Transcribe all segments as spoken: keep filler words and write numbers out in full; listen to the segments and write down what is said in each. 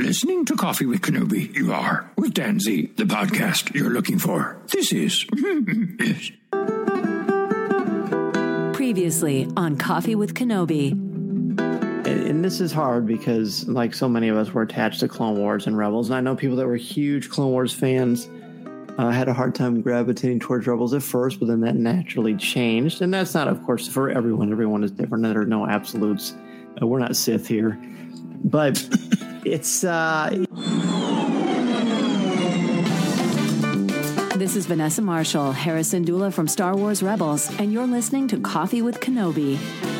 Listening to Coffee with Kenobi, you are, with Dan Z, the podcast you're looking for. This is... yes. Previously on Coffee with Kenobi. And, and this is hard because, like so many of us, we're attached to Clone Wars and Rebels. And I know people that were huge Clone Wars fans uh, had a hard time gravitating towards Rebels at first, but then that naturally changed. And that's not, of course, for everyone. Everyone is different. There are no absolutes. Uh, we're not Sith here. But it's... Uh, This is Vanessa Marshall, Harrison Dula from Star Wars Rebels, and you're listening to Coffee with Kenobi.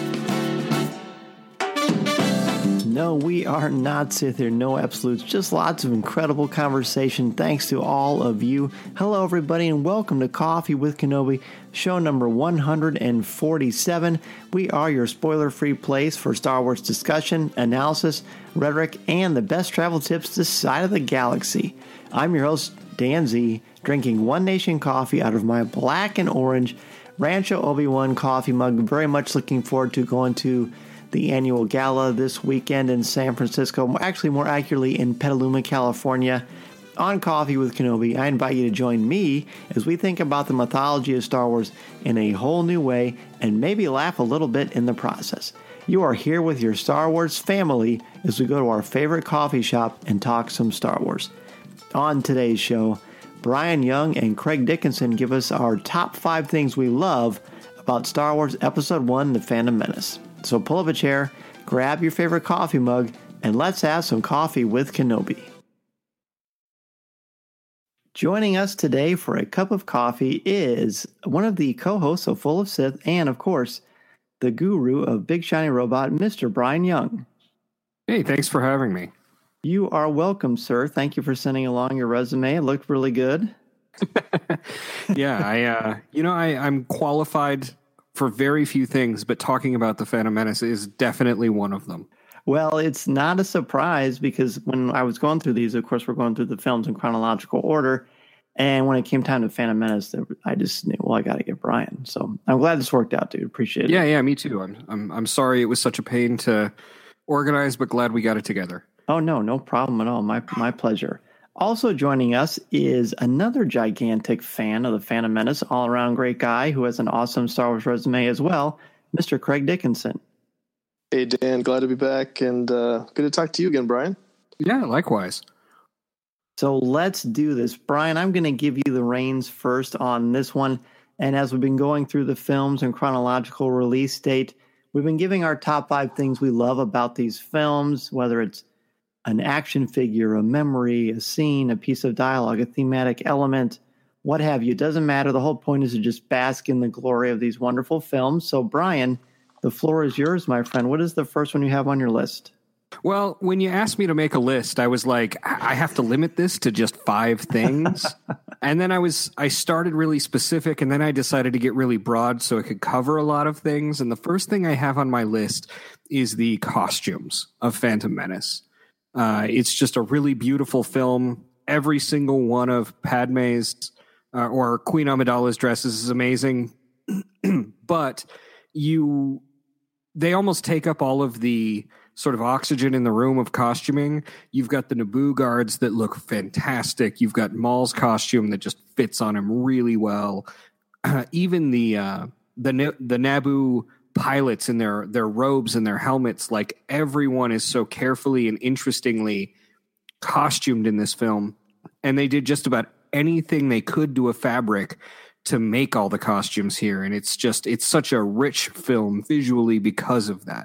No, we are not Sith here. No absolutes. Just lots of incredible conversation. Thanks to all of you. Hello, everybody, and welcome to Coffee with Kenobi, show number one hundred forty-seven. We are your spoiler-free place for Star Wars discussion, analysis, rhetoric, and the best travel tips this side of the galaxy. I'm your host, Dan Z, drinking One Nation coffee out of my black and orange Rancho Obi-Wan coffee mug. Very much looking forward to going to the annual gala this weekend in San Francisco, actually more accurately in Petaluma, California. On Coffee with Kenobi, I invite you to join me as we think about the mythology of Star Wars in a whole new way and maybe laugh a little bit in the process. You are here with your Star Wars family as we go to our favorite coffee shop and talk some Star Wars. On today's show, Brian Young and Craig Dickinson give us our top five things we love about Star Wars Episode one, The Phantom Menace. So pull up a chair, grab your favorite coffee mug, and let's have some coffee with Kenobi. Joining us today for a cup of coffee is one of the co-hosts of Full of Sith and, of course, the guru of Big Shiny Robot, Mister Brian Young. Hey, thanks for having me. You are welcome, sir. Thank you for sending along your resume. It looked really good. yeah, I, uh, you know, I, I'm qualified for very few things, but talking about the Phantom Menace is definitely one of them. Well, it's not a surprise because when I was going through these, of course, we're going through the films in chronological order. And when it came time to Phantom Menace, I just knew, well, I got to get Brian. So I'm glad this worked out, dude. Appreciate it. Yeah, yeah, me too. I'm, I'm, I'm sorry it was such a pain to organize, but glad we got it together. Oh, no, no problem at all. My my pleasure. Also joining us is another gigantic fan of the Phantom Menace, all-around great guy who has an awesome Star Wars resume as well, Mister Craig Dickinson. Hey, Dan, glad to be back, and uh, good to talk to you again, Brian. Yeah, likewise. So let's do this. Brian, I'm going to give you the reins first on this one, and as we've been going through the films and chronological release date, we've been giving our top five things we love about these films, whether it's an action figure, a memory, a scene, a piece of dialogue, a thematic element, what have you. It doesn't matter. The whole point is to just bask in the glory of these wonderful films. So, Brian, the floor is yours, my friend. What is the first one you have on your list? Well, when you asked me to make a list, I was like, I have to limit this to just five things. And then I was, I started really specific, and then I decided to get really broad so it could cover a lot of things. And the first thing I have on my list is the costumes of Phantom Menace. Uh, it's just a really beautiful film. Every single one of Padme's uh, or Queen Amidala's dresses is amazing. But you, they almost take up all of the sort of oxygen in the room of costuming. You've got the Naboo guards that look fantastic. You've got Maul's costume that just fits on him really well. Uh, even the uh, the the Naboo pilots in their their robes and their helmets, like everyone is so carefully and interestingly costumed in this film, and they did just about anything they could to a fabric to make all the costumes here, and it's just it's such a rich film visually because of that.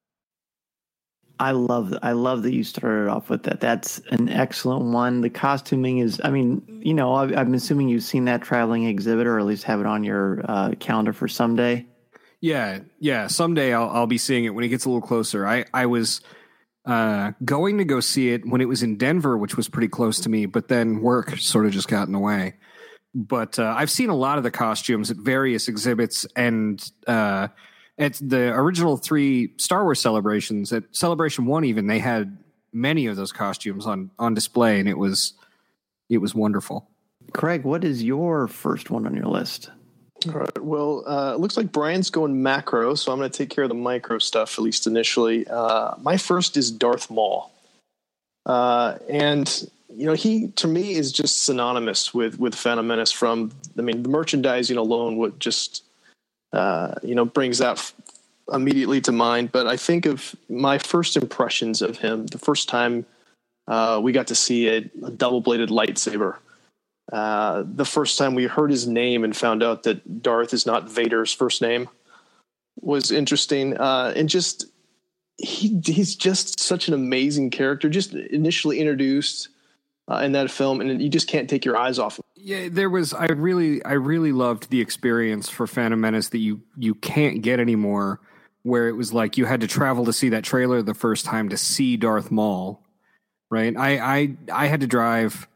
I love I love that you started off with that. That's an excellent one. The costuming is, I mean, you know, I, I'm assuming you've seen that traveling exhibit, or at least have it on your uh, calendar for someday. Yeah, yeah. Someday I'll I'll be seeing it when it gets a little closer. I I was uh, going to go see it when it was in Denver, which was pretty close to me, but then work sort of just got in the way. But uh, I've seen a lot of the costumes at various exhibits, and uh, at the original three Star Wars celebrations, at Celebration One, even they had many of those costumes on on display, and it was it was wonderful. Craig, what is your first one on your list? All right. Well, uh, it looks like Brian's going macro, so I'm going to take care of the micro stuff, at least initially. Uh, my first is Darth Maul. Uh, and, you know, he, to me, is just synonymous with, with Phantom Menace from, I mean, the merchandising alone would just, uh, you know, brings that f- immediately to mind. But I think of my first impressions of him, the first time uh, we got to see a, a double-bladed lightsaber. Uh, the first time we heard his name and found out that Darth is not Vader's first name was interesting. Uh, and just, he he's just such an amazing character, just initially introduced uh, in that film, and you just can't take your eyes off him. Yeah, there was, I really, I really loved the experience for Phantom Menace that you, you can't get anymore, where it was like you had to travel to see that trailer the first time to see Darth Maul, right? I, I, I had to drive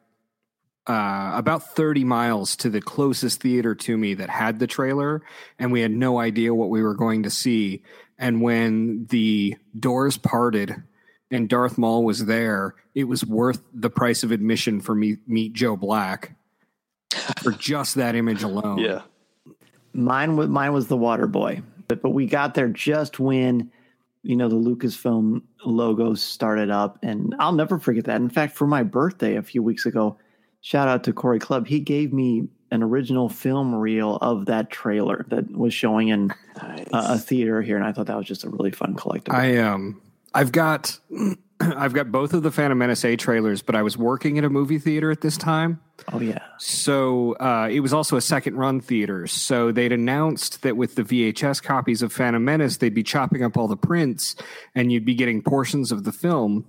uh, about thirty miles to the closest theater to me that had the trailer, and we had no idea what we were going to see. And when the doors parted and Darth Maul was there, it was worth the price of admission for me meet Joe Black for just that image alone. Yeah. Mine was mine was the Water Boy, but but we got there just when, you know, the Lucasfilm logo started up, and I'll never forget that. In fact, for my birthday a few weeks ago, shout out to Corey Clubb, he gave me an original film reel of that trailer that was showing in nice. uh, a theater here, and I thought that was just a really fun collectible. I um, I've got I've got both of the Phantom Menace A trailers, but I was working at a movie theater at this time. Oh, yeah. So uh, it was also a second run theater. So they'd announced that with the V H S copies of Phantom Menace, they'd be chopping up all the prints and you'd be getting portions of the film.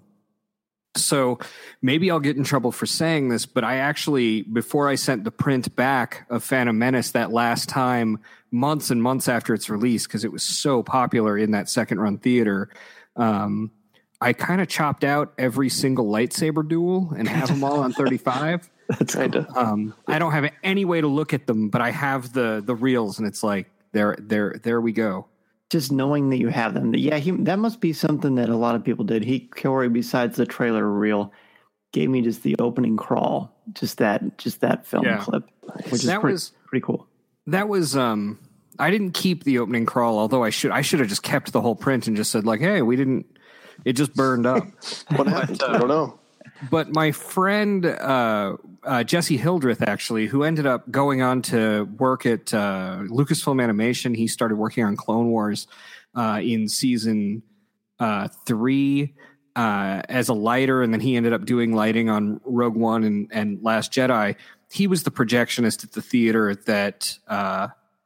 So maybe I'll get in trouble for saying this, but I actually, before I sent the print back of Phantom Menace that last time, months and months after its release, because it was so popular in that second run theater, um, I kind of chopped out every single lightsaber duel and have them all on thirty-five. That's kind of. Um, I don't have any way to look at them, but I have the the reels, and it's like there, there, there we go. Just knowing that you have them, yeah, he, that must be something that a lot of people did. He, Corey, besides the trailer reel, gave me just the opening crawl, just that, just that film yeah. clip, which is that pretty, was pretty cool. That was. Um, I didn't keep the opening crawl, although I should. I should have just kept the whole print and just said like, "Hey, we didn't." It just burned up. What happened? I don't know. But my friend uh, uh, Jesse Hildreth, actually, who ended up going on to work at uh, Lucasfilm Animation, he started working on Clone Wars uh, in season uh, three uh, as a lighter, and then he ended up doing lighting on Rogue One and, and Last Jedi. He was the projectionist at the theater that uh,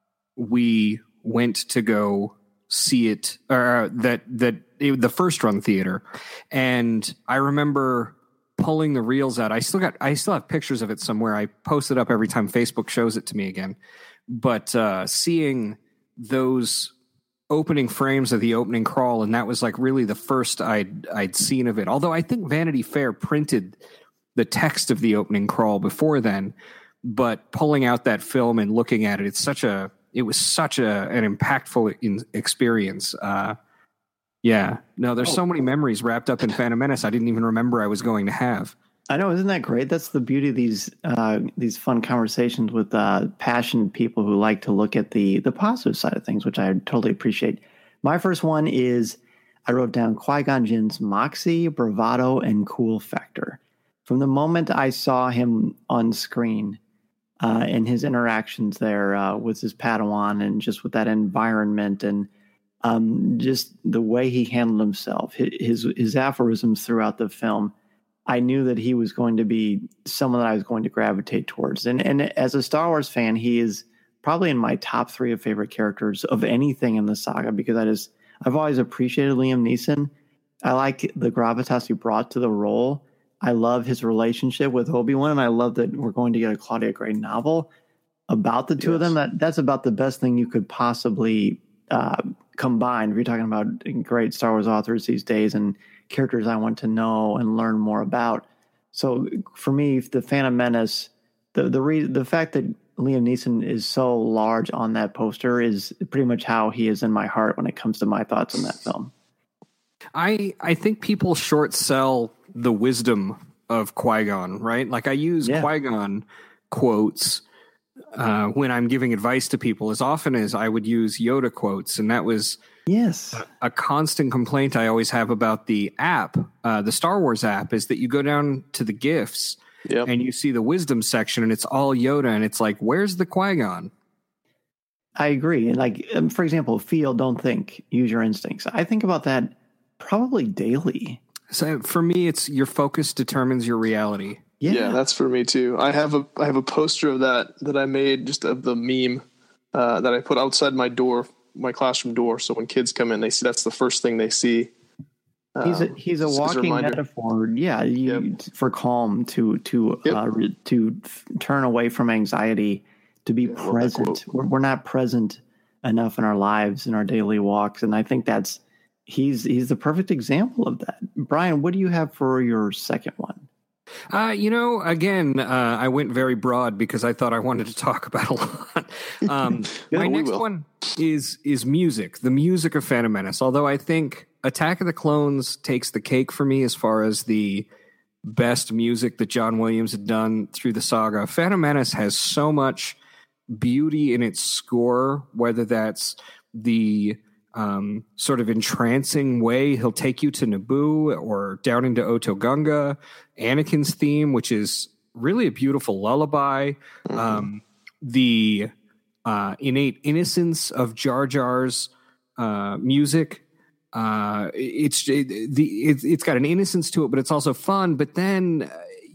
we went to go see it, or that that it, the first run theater, and I remember pulling the reels out. I still got, I still have pictures of it somewhere. I post it up every time Facebook shows it to me again. But uh, seeing those opening frames of the opening crawl, and that was like really the first I'd I'd seen of it. Although I think Vanity Fair printed the text of the opening crawl before then, but pulling out that film and looking at it, it's such a, it was such a an impactful in, experience. Uh, Yeah, no, there's so many memories wrapped up in Phantom Menace I didn't even remember I was going to have. I know, isn't that great? That's the beauty of these uh, these fun conversations with uh, passionate people who like to look at the the positive side of things, which I totally appreciate. My first one is I wrote down Qui-Gon Jinn's moxie, bravado, and cool factor. From the moment I saw him on screen uh, and his interactions there uh, with his Padawan and just with that environment and Um, just the way he handled himself, his his aphorisms throughout the film, I knew that he was going to be someone that I was going to gravitate towards. And and as a Star Wars fan, he is probably in my top three of favorite characters of anything in the saga, because I just I've always appreciated Liam Neeson. I like the gravitas he brought to the role. I love his relationship with Obi-Wan, and I love that we're going to get a Claudia Gray novel about the two yes. of them. That that's about the best thing you could possibly uh, combine. If you're talking about great Star Wars authors these days and characters I want to know and learn more about. So for me, the Phantom Menace, the the re- the fact that Liam Neeson is so large on that poster is pretty much how he is in my heart when it comes to my thoughts on that film. I I think people short sell the wisdom of Qui-Gon, right? Like I use yeah. Qui-Gon quotes uh, when I'm giving advice to people as often as I would use Yoda quotes. And that was Yes. A constant complaint I always have about the app, uh, the Star Wars app, is that you go down to the gifts yep. and you see the wisdom section and it's all Yoda and it's like, where's the Qui-Gon? I agree. And like, um, for example, feel, don't think, use your instincts. I think about that probably daily. So for me, it's your focus determines your reality. Yeah. yeah, that's for me too. I have a I have a poster of that that I made, just of the meme uh, that I put outside my door, my classroom door. So when kids come in, they see that's the first thing they see. Um, he's a he's a walking a metaphor. Yeah, you, yep. for calm, to to yep. uh, to f- turn away from anxiety, to be yeah, present. We're, we're not present enough in our lives, in our daily walks, and I think that's he's he's the perfect example of that. Brian, what do you have for your second one? Uh, you know, again, uh, I went very broad because I thought I wanted to talk about a lot. Um, yeah, my next will. one is is music, the music of Phantom Menace. Although I think Attack of the Clones takes the cake for me as far as the best music that John Williams had done through the saga. Phantom Menace has so much beauty in its score, whether that's the Um, sort of entrancing way he'll take you to Naboo or down into Otoh Anakin's theme, which is really a beautiful lullaby. Mm-hmm. Um, the uh, innate innocence of Jar Jar's uh, music. Uh, it's it, the it, it's got an innocence to it, but it's also fun. But then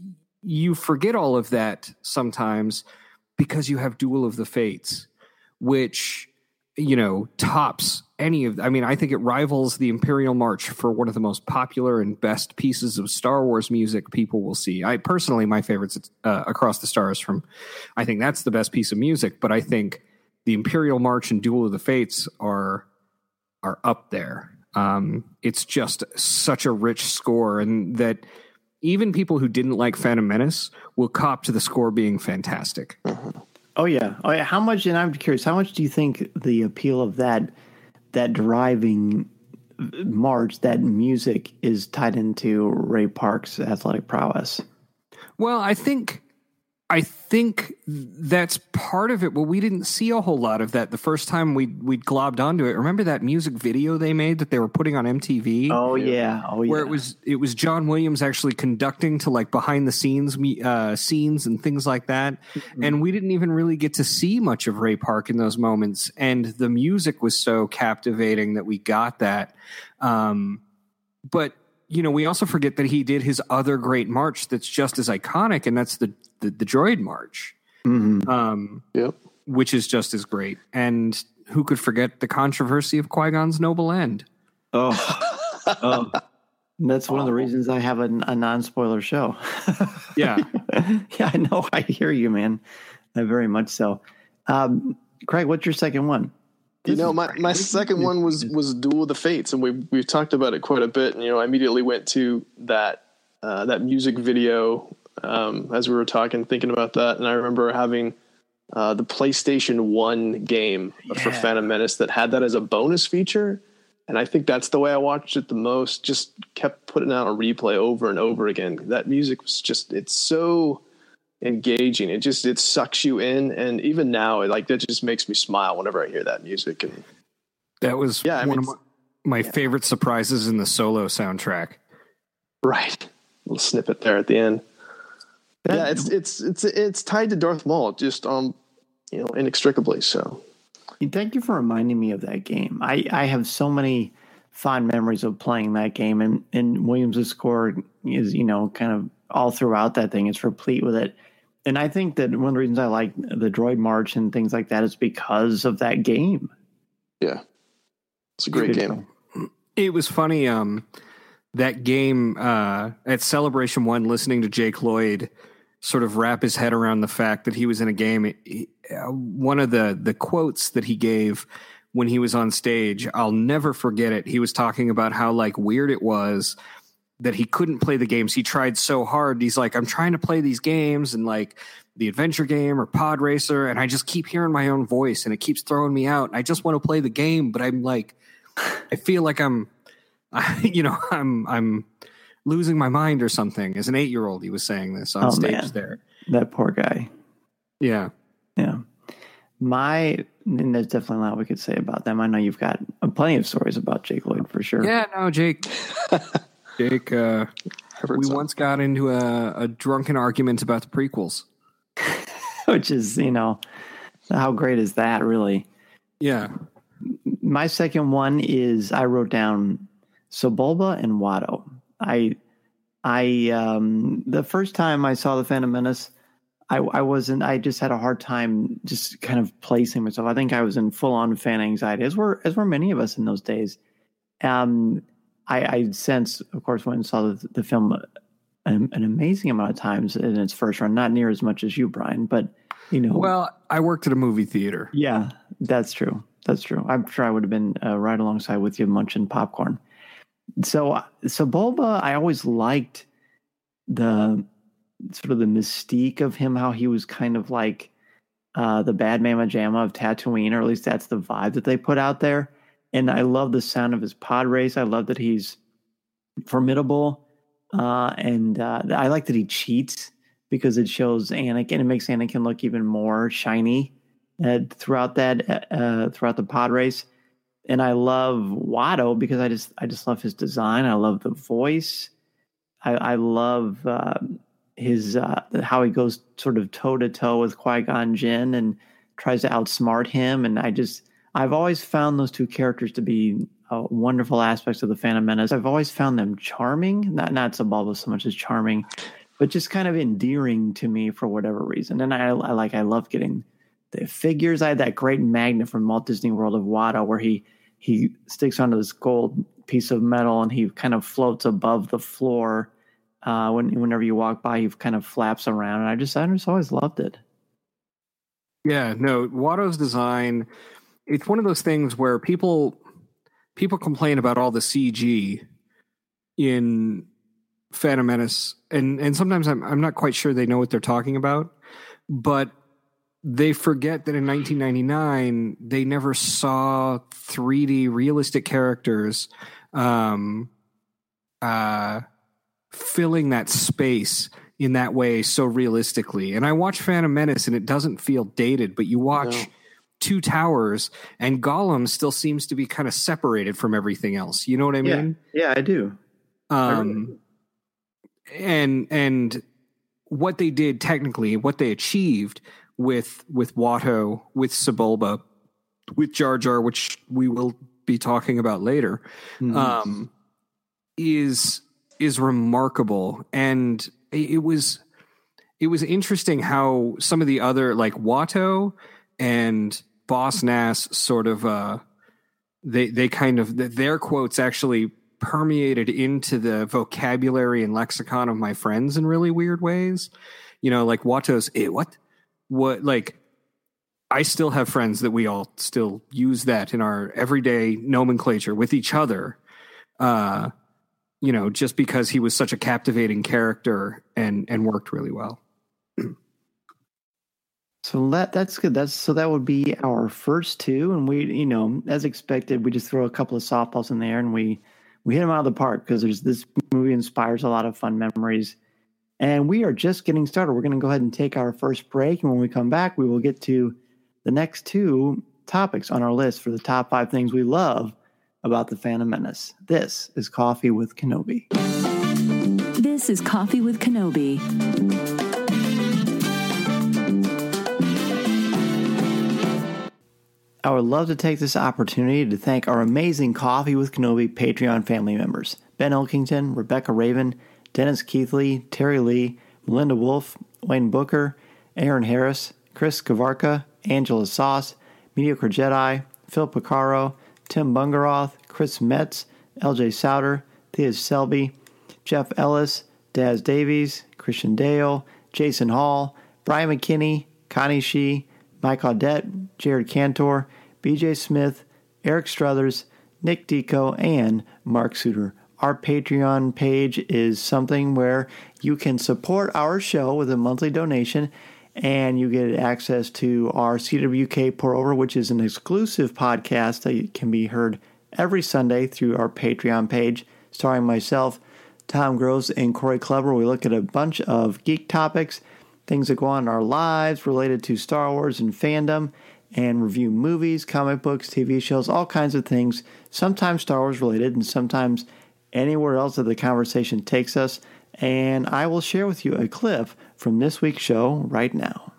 you forget all of that sometimes because you have Duel of the Fates, which, you know, tops any of, I mean, I think it rivals the Imperial March for one of the most popular and best pieces of Star Wars music people will see. I personally, my favorites, uh, Across the Stars from, I think that's the best piece of music, but I think the Imperial March and Duel of the Fates are, are up there. Um, it's just such a rich score, and that even people who didn't like Phantom Menace will cop to the score being fantastic. Oh yeah. Oh yeah. How much, and I'm curious, how much do you think the appeal of that, that driving march, that music, is tied into Ray Park's athletic prowess? Well, I think, I think that's part of it. Well, we didn't see a whole lot of that the first time we we globbed onto it. Remember that music video they made that they were putting on M T V? Oh yeah, oh yeah. Where it was it was John Williams actually conducting to like behind the scenes uh, scenes and things like that. Mm-hmm. And we didn't even really get to see much of Ray Park in those moments. And the music was so captivating that we got that. Um, but you know, we also forget that he did his other great march that's just as iconic, and that's the the, the Droid March, mm-hmm. um, yep. which is just as great. And who could forget the controversy of Qui-Gon's noble end? Oh, oh. That's one of the reasons I have a, a non-spoiler show. Yeah. Yeah, I know. I hear you, man. Uh, very much so. Um, Craig, what's your second one? You know, my, my second one was, was Duel of the Fates, and we've, we've talked about it quite a bit. And, you know, I immediately went to that, uh, that music video, um, as we were talking, thinking about that. And I remember having, uh, the PlayStation one game yeah. for Phantom Menace that had that as a bonus feature. And I think that's the way I watched it the most. Just kept putting out a replay over and over again. That music was just, it's so engaging. It just, it sucks you in. And even now, it, like, that just makes me smile whenever I hear that music. And that was yeah, one I mean, of my, my yeah. favorite surprises in the Solo soundtrack. Right. A little snippet there at the end. That, yeah, it's, it's, it's, it's tied to Darth Maul, just, um, you know, inextricably. So thank you for reminding me of that game. I, I have so many fond memories of playing that game, and, and Williams' score is, you know, kind of all throughout that thing. It's replete with it. And I think that one of the reasons I like the Droid March and things like that is because of that game. Yeah. It's a great game. It was funny. Um, that game, uh, at Celebration One, listening to Jake Lloyd sort of wrap his head around the fact that he was in a game. It, it, uh, one of the, the quotes that he gave when he was on stage, I'll never forget it. He was talking about how like weird it was that he couldn't play the games. He tried so hard. He's like, I'm trying to play these games and like the adventure game or pod racer, and I just keep hearing my own voice and it keeps throwing me out. And I just want to play the game, but I'm like, I feel like I'm, I, you know, I'm, I'm losing my mind or something. As an eight-year-old, he was saying this on oh, stage man. there. That poor guy. Yeah. Yeah. My And there's definitely a lot we could say about them. I know you've got plenty of stories about Jake Lloyd for sure. Yeah, no, Jake. Jake, uh, we so. once got into a, a drunken argument about the prequels. Which is, you know, how great is that, really? Yeah. My second one is I wrote down Sebulba and Watto. I, I, um, the first time I saw The Phantom Menace, I, I wasn't, I just had a hard time just kind of placing myself. I think I was in full on fan anxiety, as were, as were many of us in those days. Um, I, I sense, of course, when I saw the, the film an, an amazing amount of times in its first run, not near as much as you, Brian, but, you know. Well, I worked at a movie theater. Yeah, that's true. That's true. I'm sure I would have been uh, right alongside with you munching popcorn. So, so Sebulba, I always liked the sort of the mystique of him, how he was kind of like uh, the bad Mama Jamma of Tatooine, or at least that's the vibe that they put out there. And I love the sound of his pod race. I love that he's formidable. Uh, and uh, I like that he cheats because it shows Anakin. It makes Anakin look even more shiny uh, throughout that uh, throughout the pod race. And I love Watto because I just I just love his design. I love the voice. I, I love uh, his uh, how he goes sort of toe to toe with Qui-Gon Jinn and tries to outsmart him. And I just I've always found those two characters to be uh, wonderful aspects of the Phantom Menace. I've always found them charming, not not Sebulba so much as charming, but just kind of endearing to me for whatever reason. And I, I like I love getting the figures. I had that great magnet from Walt Disney World of Watto where he he sticks onto this gold piece of metal and he kind of floats above the floor. Uh, when whenever you walk by, he kind of flaps around, and I just I just always loved it. Yeah, no, Watto's design. It's one of those things where people people complain about all the C G in Phantom Menace, and and sometimes I'm I'm not quite sure they know what they're talking about, but they forget that in nineteen ninety-nine they never saw three D realistic characters um, uh, filling that space in that way so realistically. And I watch Phantom Menace and it doesn't feel dated, but you watch no. Two Towers and Gollum still seems to be kind of separated from everything else. You know what I mean? Yeah, yeah I do. Um, and and what they did technically, what they achieved with with Watto, with Sebulba, with Jar Jar, which we will be talking about later, mm-hmm. um, is is remarkable. And it was it was interesting how some of the other, like Watto and Boss Nass, sort of uh, they they kind of their quotes actually permeated into the vocabulary and lexicon of my friends in really weird ways. You know, like Watto's, eh, what? What, like, I still have friends that we all still use that in our everyday nomenclature with each other, uh, you know, just because he was such a captivating character and, and worked really well. So that that's good. That's so that would be our first two. And we, you know, as expected, we just throw a couple of softballs in there and we, we hit them out of the park because there's this movie inspires a lot of fun memories. And we are just getting started. We're going to go ahead and take our first break. And when we come back, we will get to the next two topics on our list for the top five things we love about The Phantom Menace. This is Coffee with Kenobi. This is Coffee with Kenobi. I would love to take this opportunity to thank our amazing Coffee with Kenobi Patreon family members, Ben Elkington, Rebecca Raven, Dennis Keithley, Terry Lee, Melinda Wolf, Wayne Booker, Aaron Harris, Chris Kavarka, Angela Sauce, Mediocre Jedi, Phil Picaro, Tim Bungaroth, Chris Metz, L J Souter, Thea Selby, Jeff Ellis, Daz Davies, Christian Dale, Jason Hall, Brian McKinney, Connie Shee, Mike Audette, Jared Cantor, B J Smith, Eric Struthers, Nick Deco, and Mark Suter. Our Patreon page is something where you can support our show with a monthly donation, and you get access to our C W K Pour Over, which is an exclusive podcast that can be heard every Sunday through our Patreon page, starring myself, Tom Gross, and Corey Kleber. We look at a bunch of geek topics, things that go on in our lives related to Star Wars and fandom, and review movies, comic books, T V shows, all kinds of things, sometimes Star Wars related and sometimes anywhere else that the conversation takes us. And I will share with you a clip from this week's show right now.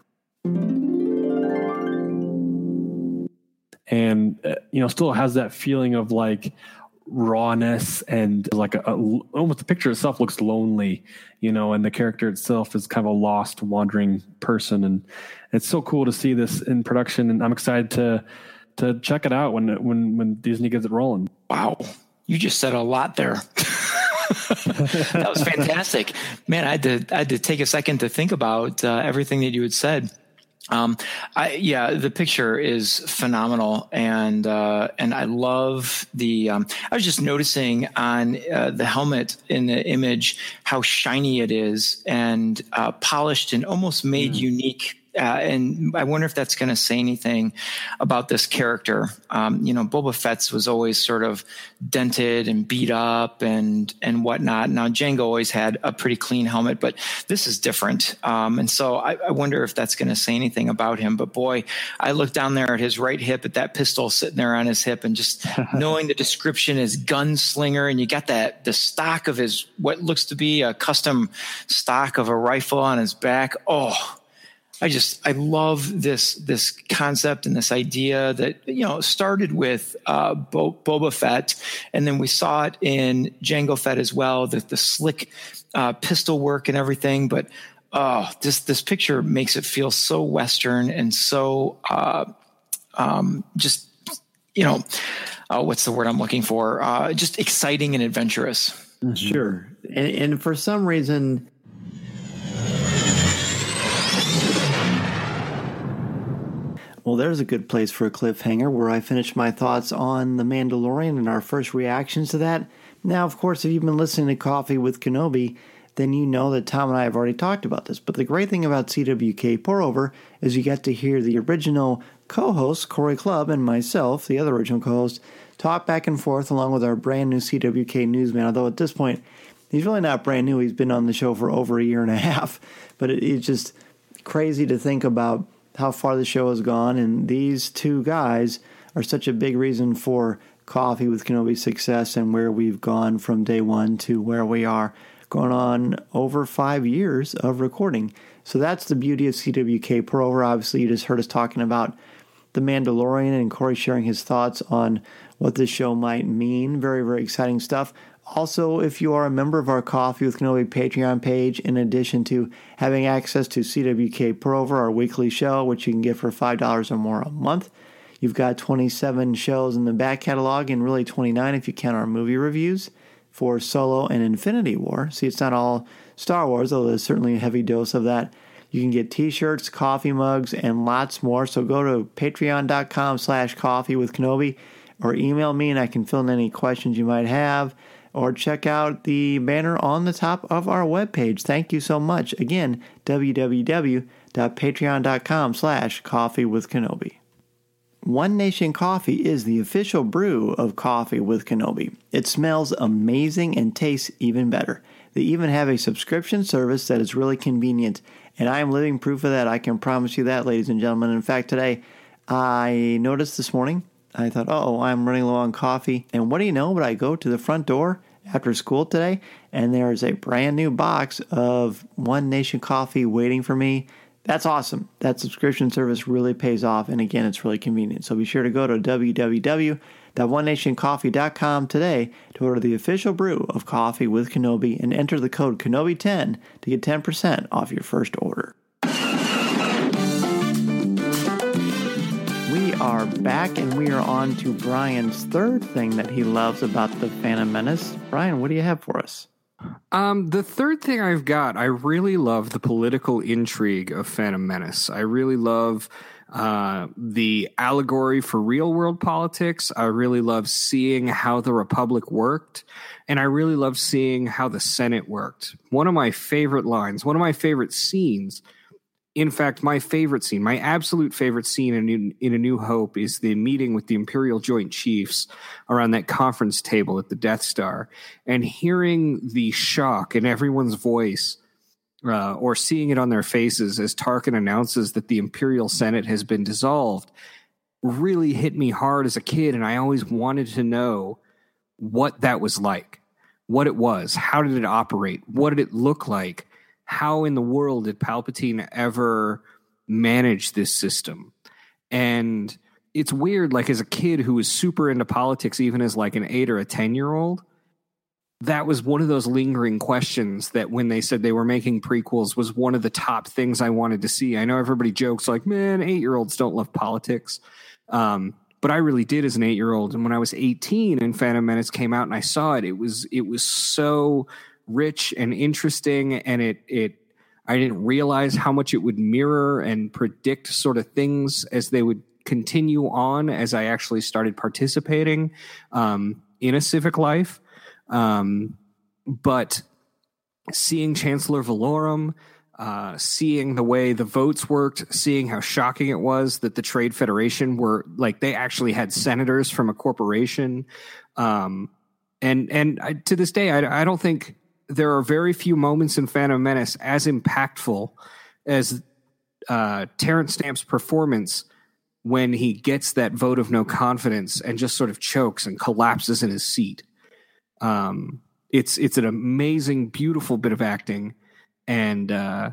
And, uh, you know, still has that feeling of like rawness and like a, a, almost the picture itself looks lonely, you know, and the character itself is kind of a lost, wandering person. And it's so cool to see this in production. And I'm excited to to check it out when when when Disney gets it rolling. Wow. You just said a lot there. That was fantastic, man. I had to I had to take a second to think about uh, everything that you had said. Um, I, yeah, the picture is phenomenal, and uh, and I love the. Um, I was just noticing on uh, the helmet in the image how shiny it is, and uh, polished and almost made mm. unique. Uh, and I wonder if that's going to say anything about this character. Um, you know, Boba Fett's was always sort of dented and beat up and and whatnot. Now, Jango always had a pretty clean helmet, but this is different. Um, and so I, I wonder if that's going to say anything about him. But boy, I looked down there at his right hip at that pistol sitting there on his hip, and just knowing the description is gunslinger, and you got that the stock of his what looks to be a custom stock of a rifle on his back. Oh. I just, I love this, this concept and this idea that, you know, started with uh, Bo- Boba Fett, and then we saw it in Jango Fett as well, the, the slick uh, pistol work and everything. But oh, this, this picture makes it feel so Western and so uh, um, just, you know, uh, what's the word I'm looking for? Uh, just exciting and adventurous. Mm-hmm. Sure. And, and for some reason, well, there's a good place for a cliffhanger where I finish my thoughts on The Mandalorian and our first reactions to that. Now, of course, if you've been listening to Coffee with Kenobi, then you know that Tom and I have already talked about this. But the great thing about C W K Pour-Over is you get to hear the original co-host, Corey Clubb, and myself, the other original co-host, talk back and forth along with our brand new C W K newsman. Although at this point, he's really not brand new. He's been on the show for over a year and a half. But it, it's just crazy to think about how far the show has gone, and these two guys are such a big reason for Coffee with Kenobi's success and where we've gone from day one to where we are, going on over five years of recording. So that's the beauty of C W K Pour-Over. Obviously, you just heard us talking about The Mandalorian and Corey sharing his thoughts on what this show might mean. Very, very exciting stuff. Also, if you are a member of our Coffee with Kenobi Patreon page, in addition to having access to C W K Pour-Over, our weekly show, which you can get for five dollars or more a month, you've got twenty-seven shows in the back catalog, and really twenty-nine if you count our movie reviews for Solo and Infinity War. See, it's not all Star Wars, although there's certainly a heavy dose of that. You can get t-shirts, coffee mugs, and lots more. So go to patreon.com slash coffee with Kenobi, or email me and I can fill in any questions you might have. Or check out the banner on the top of our webpage. Thank you so much. Again, www.patreon.com slash coffee with Kenobi. One Nation Coffee is the official brew of Coffee with Kenobi. It smells amazing and tastes even better. They even have a subscription service that is really convenient. And I am living proof of that. I can promise you that, ladies and gentlemen. In fact, today, I noticed this morning, I thought, oh, I'm running low on coffee. And what do you know? But I go to the front door after school today, and there's a brand new box of One Nation Coffee waiting for me. That's awesome. That subscription service really pays off. And again, it's really convenient. So be sure to go to w w w dot one nation coffee dot com today to order the official brew of Coffee with Kenobi and enter the code Kenobi ten to get ten percent off your first order. We are back, and we are on to Brian's third thing that he loves about the Phantom Menace. Brian, what do you have for us? Um, the third thing I've got, I really love the political intrigue of Phantom Menace. I really love uh, the allegory for real-world politics. I really love seeing how the Republic worked, and I really love seeing how the Senate worked. One of my favorite lines, one of my favorite scenes, in fact, my favorite scene, my absolute favorite scene in, in A New Hope is the meeting with the Imperial Joint Chiefs around that conference table at the Death Star, and hearing the shock in everyone's voice uh, or seeing it on their faces as Tarkin announces that the Imperial Senate has been dissolved. really hit me hard as a kid, and I always wanted to know what that was like, what it was, how did it operate, what did it look like, how in the world did Palpatine ever manage this system? And it's weird, like as a kid who was super into politics, even as like an eight or a ten year old, that was one of those lingering questions that when they said they were making prequels was one of the top things I wanted to see. I know everybody jokes like, man, eight year olds don't love politics. Um, but I really did as an eight year old. And when I was eighteen and Phantom Menace came out and I saw it, it was, it was so rich and interesting. And it, it, I didn't realize how much it would mirror and predict sort of things as they would continue on as I actually started participating, um, in a civic life. Um, but seeing Chancellor Valorum, uh, seeing the way the votes worked, seeing how shocking it was that the Trade Federation were like, they actually had senators from a corporation. Um, and, and I, to this day, I, I don't think there are very few moments in Phantom Menace as impactful as, uh, Terrence Stamp's performance when he gets that vote of no confidence and just sort of chokes and collapses in his seat. Um, it's, it's an amazing, beautiful bit of acting. And, uh,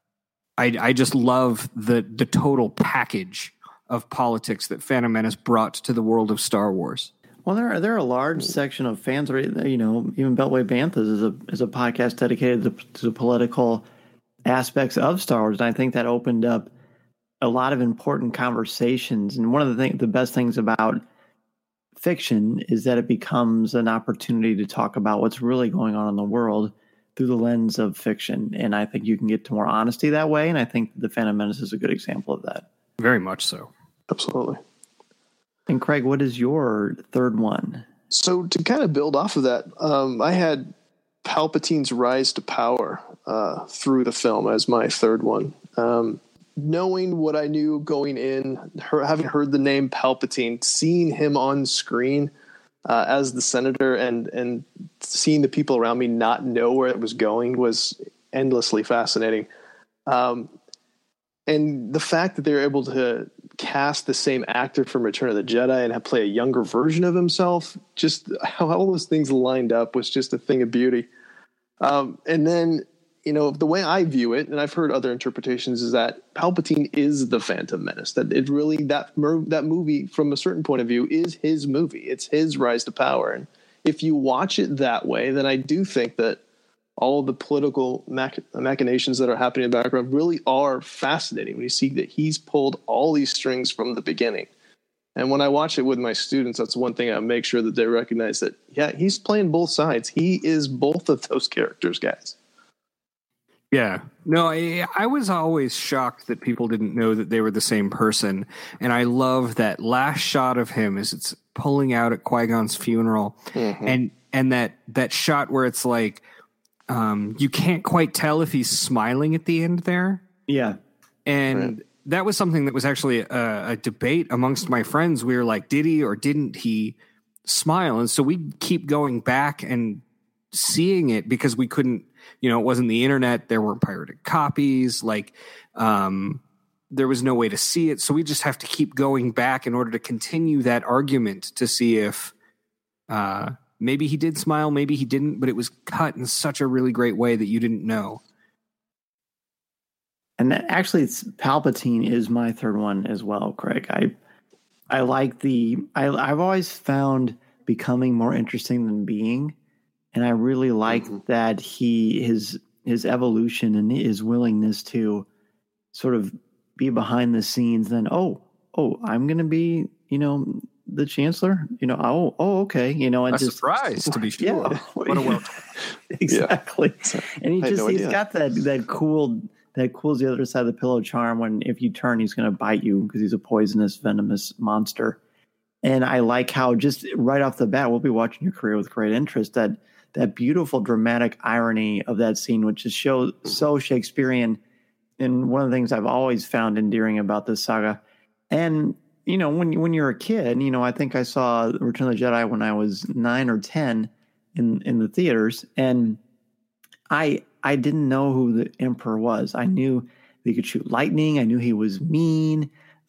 I, I just love the, the total package of politics that Phantom Menace brought to the world of Star Wars. Well, there are, there are a large section of fans, you know, even Beltway Banthas is a, is a podcast dedicated to, to the political aspects of Star Wars. And I think that opened up a lot of important conversations. And one of the thing, the best things about fiction is that it becomes an opportunity to talk about what's really going on in the world through the lens of fiction. And I think you can get to more honesty that way. And I think The Phantom Menace is a good example of that. Very much so. Absolutely. And Craig, what is your third one? So to kind of build off of that, um, I had Palpatine's rise to power uh, through the film as my third one. Um, knowing what I knew going in, her, having heard the name Palpatine, seeing him on screen uh, as the senator and, and seeing the people around me not know where it was going was endlessly fascinating. Um, and the fact that they were able to cast the same actor from Return of the Jedi and have play a younger version of himself, just how all those things lined up was just a thing of beauty. Um, and then, you know, the way I view it, and I've heard other interpretations, is that Palpatine is the Phantom Menace. That it really, that that movie, from a certain point of view, is his movie. It's his rise to power. And if you watch it that way, then I do think that all of the political mach- machinations that are happening in the background really are fascinating when you see that he's pulled all these strings from the beginning. And when I watch it with my students, that's one thing I make sure that they recognize that, yeah, he's playing both sides. He is both of those characters, guys. Yeah. No, I, I was always shocked that people didn't know that they were the same person. And I love that last shot of him as it's pulling out at Qui-Gon's funeral. Mm-hmm. And and that, that shot where it's like, um, you can't quite tell if he's smiling at the end there. Yeah. And right. that was something that was actually a, a debate amongst my friends. We were like, did he or didn't he smile? And so we keep going back and seeing it because we couldn't, you know, it wasn't the internet. There weren't pirated copies. Like, um, there was no way to see it. So we just have to keep going back in order to continue that argument to see if, uh, maybe he did smile, maybe he didn't, but it was cut in such a really great way that you didn't know. And that actually, it's, Palpatine is my third one as well, Craig. I, I like the, I, I've always found becoming more interesting than being. And I really like mm-hmm. that he, his, his evolution and his willingness to sort of be behind the scenes. Then, oh, oh, I'm going to be, you know, the Chancellor, you know, oh, oh, okay. You know, and a just surprise to be sure. Yeah. What a world. Exactly. Yeah. And he just, no he's idea. got that, that cool, that cool's the other side of the pillow charm when if you turn, he's going to bite you because he's a poisonous, venomous monster. And I like how just right off the bat, we'll be watching your career with great interest, that, that beautiful dramatic irony of that scene, which is show, so Shakespearean. And one of the things I've always found endearing about this saga. And, you know, when, when you're a kid, you know, I think I saw Return of the Jedi when I was nine or ten in, in the theaters. And I, I didn't know who the Emperor was. I knew he could shoot lightning. I knew he was mean.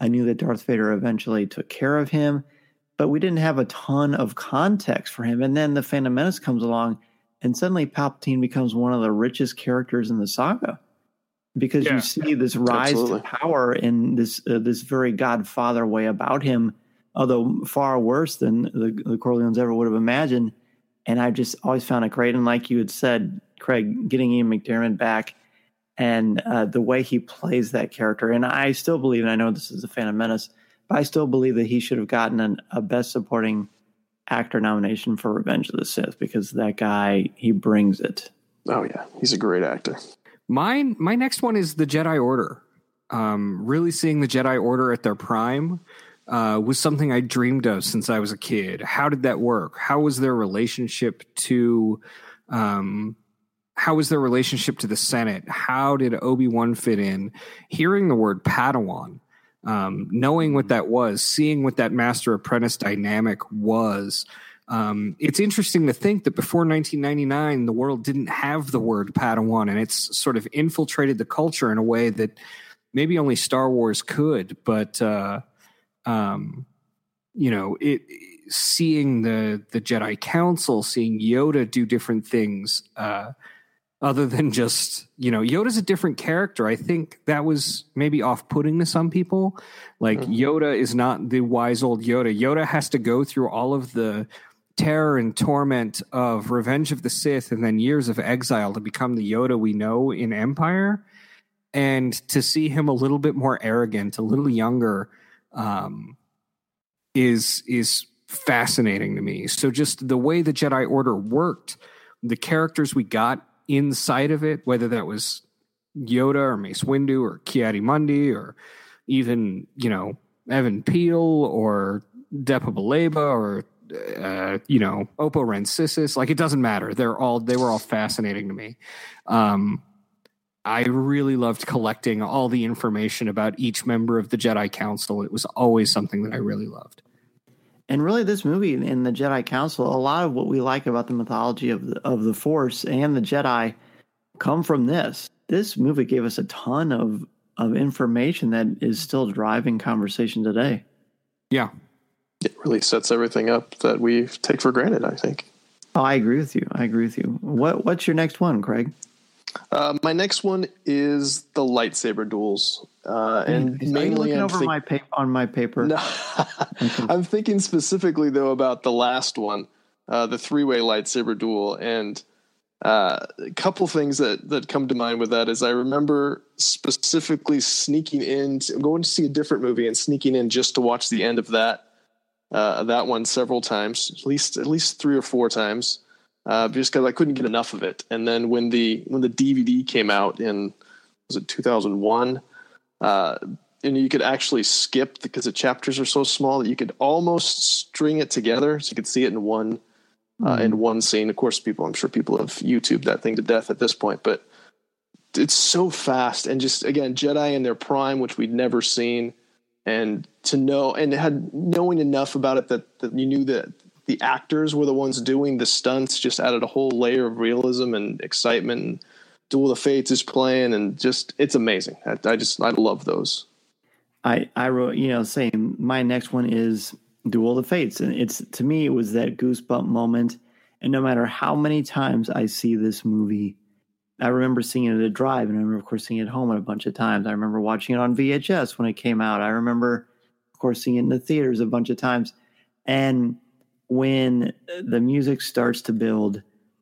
I knew that Darth Vader eventually took care of him, but we didn't have a ton of context for him. And then the Phantom Menace comes along, and suddenly Palpatine becomes one of the richest characters in the saga, because yeah. you see this rise Absolutely. to power in this uh, this very Godfather way about him, although far worse than the, the Corleones ever would have imagined. And I just always found it great. And like you had said, Craig, getting Ian McDiarmid back and uh, the way he plays that character. And I still believe, and I know this is the Phantom Menace, but I still believe that he should have gotten an, a Best Supporting Actor nomination for Revenge of the Sith, because that guy, he brings it. Oh, yeah. He's a great actor. Mine, my next one is the Jedi Order. Um, really seeing the Jedi Order at their prime uh, was something I dreamed of since I was a kid. How did that work? How was their relationship to, um, how was their relationship to the Senate? How did Obi-Wan fit in? Hearing the word Padawan, um, knowing what that was, seeing what that master-apprentice dynamic was. Um, it's interesting to think that before nineteen ninety-nine, the world didn't have the word Padawan, and it's sort of infiltrated the culture in a way that maybe only Star Wars could. But, uh, um, you know, it seeing the, the Jedi Council, seeing Yoda do different things, uh, other than just, you know, Yoda's a different character. I think that was maybe off-putting to some people. Like, mm-hmm. Yoda is not the wise old Yoda. Yoda has to go through all of the terror and torment of Revenge of the Sith and then years of exile to become the Yoda we know in Empire. And to see him a little bit more arrogant, a little younger, um, is is fascinating to me. So just the way the Jedi Order worked, the characters we got inside of it, whether that was Yoda or Mace Windu or Ki-Adi-Mundi or even, you know, Evan Peel or Depa Billaba or uh, you know, Oppo Rancisis, like, it doesn't matter. They're all they were all fascinating to me. Um, I really loved collecting all the information about each member of the Jedi Council. It was always something that I really loved. And really, this movie in the Jedi Council, a lot of what we like about the mythology of the, of the Force and the Jedi come from this. This movie gave us a ton of, of information that is still driving conversation today. Yeah. It really sets everything up that we take for granted, I think. Oh, I agree with you. I agree with you. What What's your next one, Craig? Uh, my next one is the lightsaber duels, uh, and Are mainly you looking I'm over think- my paper on my paper. No, I'm thinking specifically though about the last one, uh, the three-way lightsaber duel, and uh, a couple things that that come to mind with that is I remember specifically sneaking in, to, going to see a different movie and sneaking in just to watch the end of that uh, that one several times, at least at least three or four times. Uh, just because I couldn't get enough of it. And then when the when the D V D came out in, was it two thousand one, uh, and you could actually skip because the chapters are so small that you could almost string it together, so you could see it in one uh, mm. in one scene. Of course, people I'm sure people have YouTubed that thing to death at this point, but it's so fast and just again Jedi in their prime, which we'd never seen, and to know and had knowing enough about it that, that you knew that the actors were the ones doing the stunts, just added a whole layer of realism and excitement. And Duel of the Fates is playing, and just it's amazing. I, I just I love those. I I wrote, you know, same. My next one is Duel of the Fates, and it's to me it was that goosebump moment. And no matter how many times I see this movie, I remember seeing it at a drive, and I remember, of course, seeing it at home a bunch of times. I remember watching it on V H S when it came out. I remember, of course, seeing it in the theaters a bunch of times, and when the music starts to build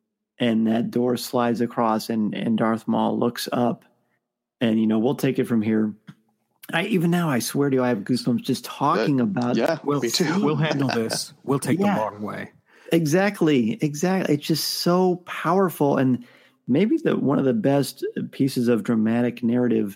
and that door slides across and, and Darth Maul looks up and, you know, we'll take it from here. I, even now, I swear to you, I have goosebumps just talking uh, about. Yeah, we'll, me too. We'll handle this. We'll take yeah, the long way. Exactly. Exactly. It's just so powerful. And maybe the, one of the best pieces of dramatic narrative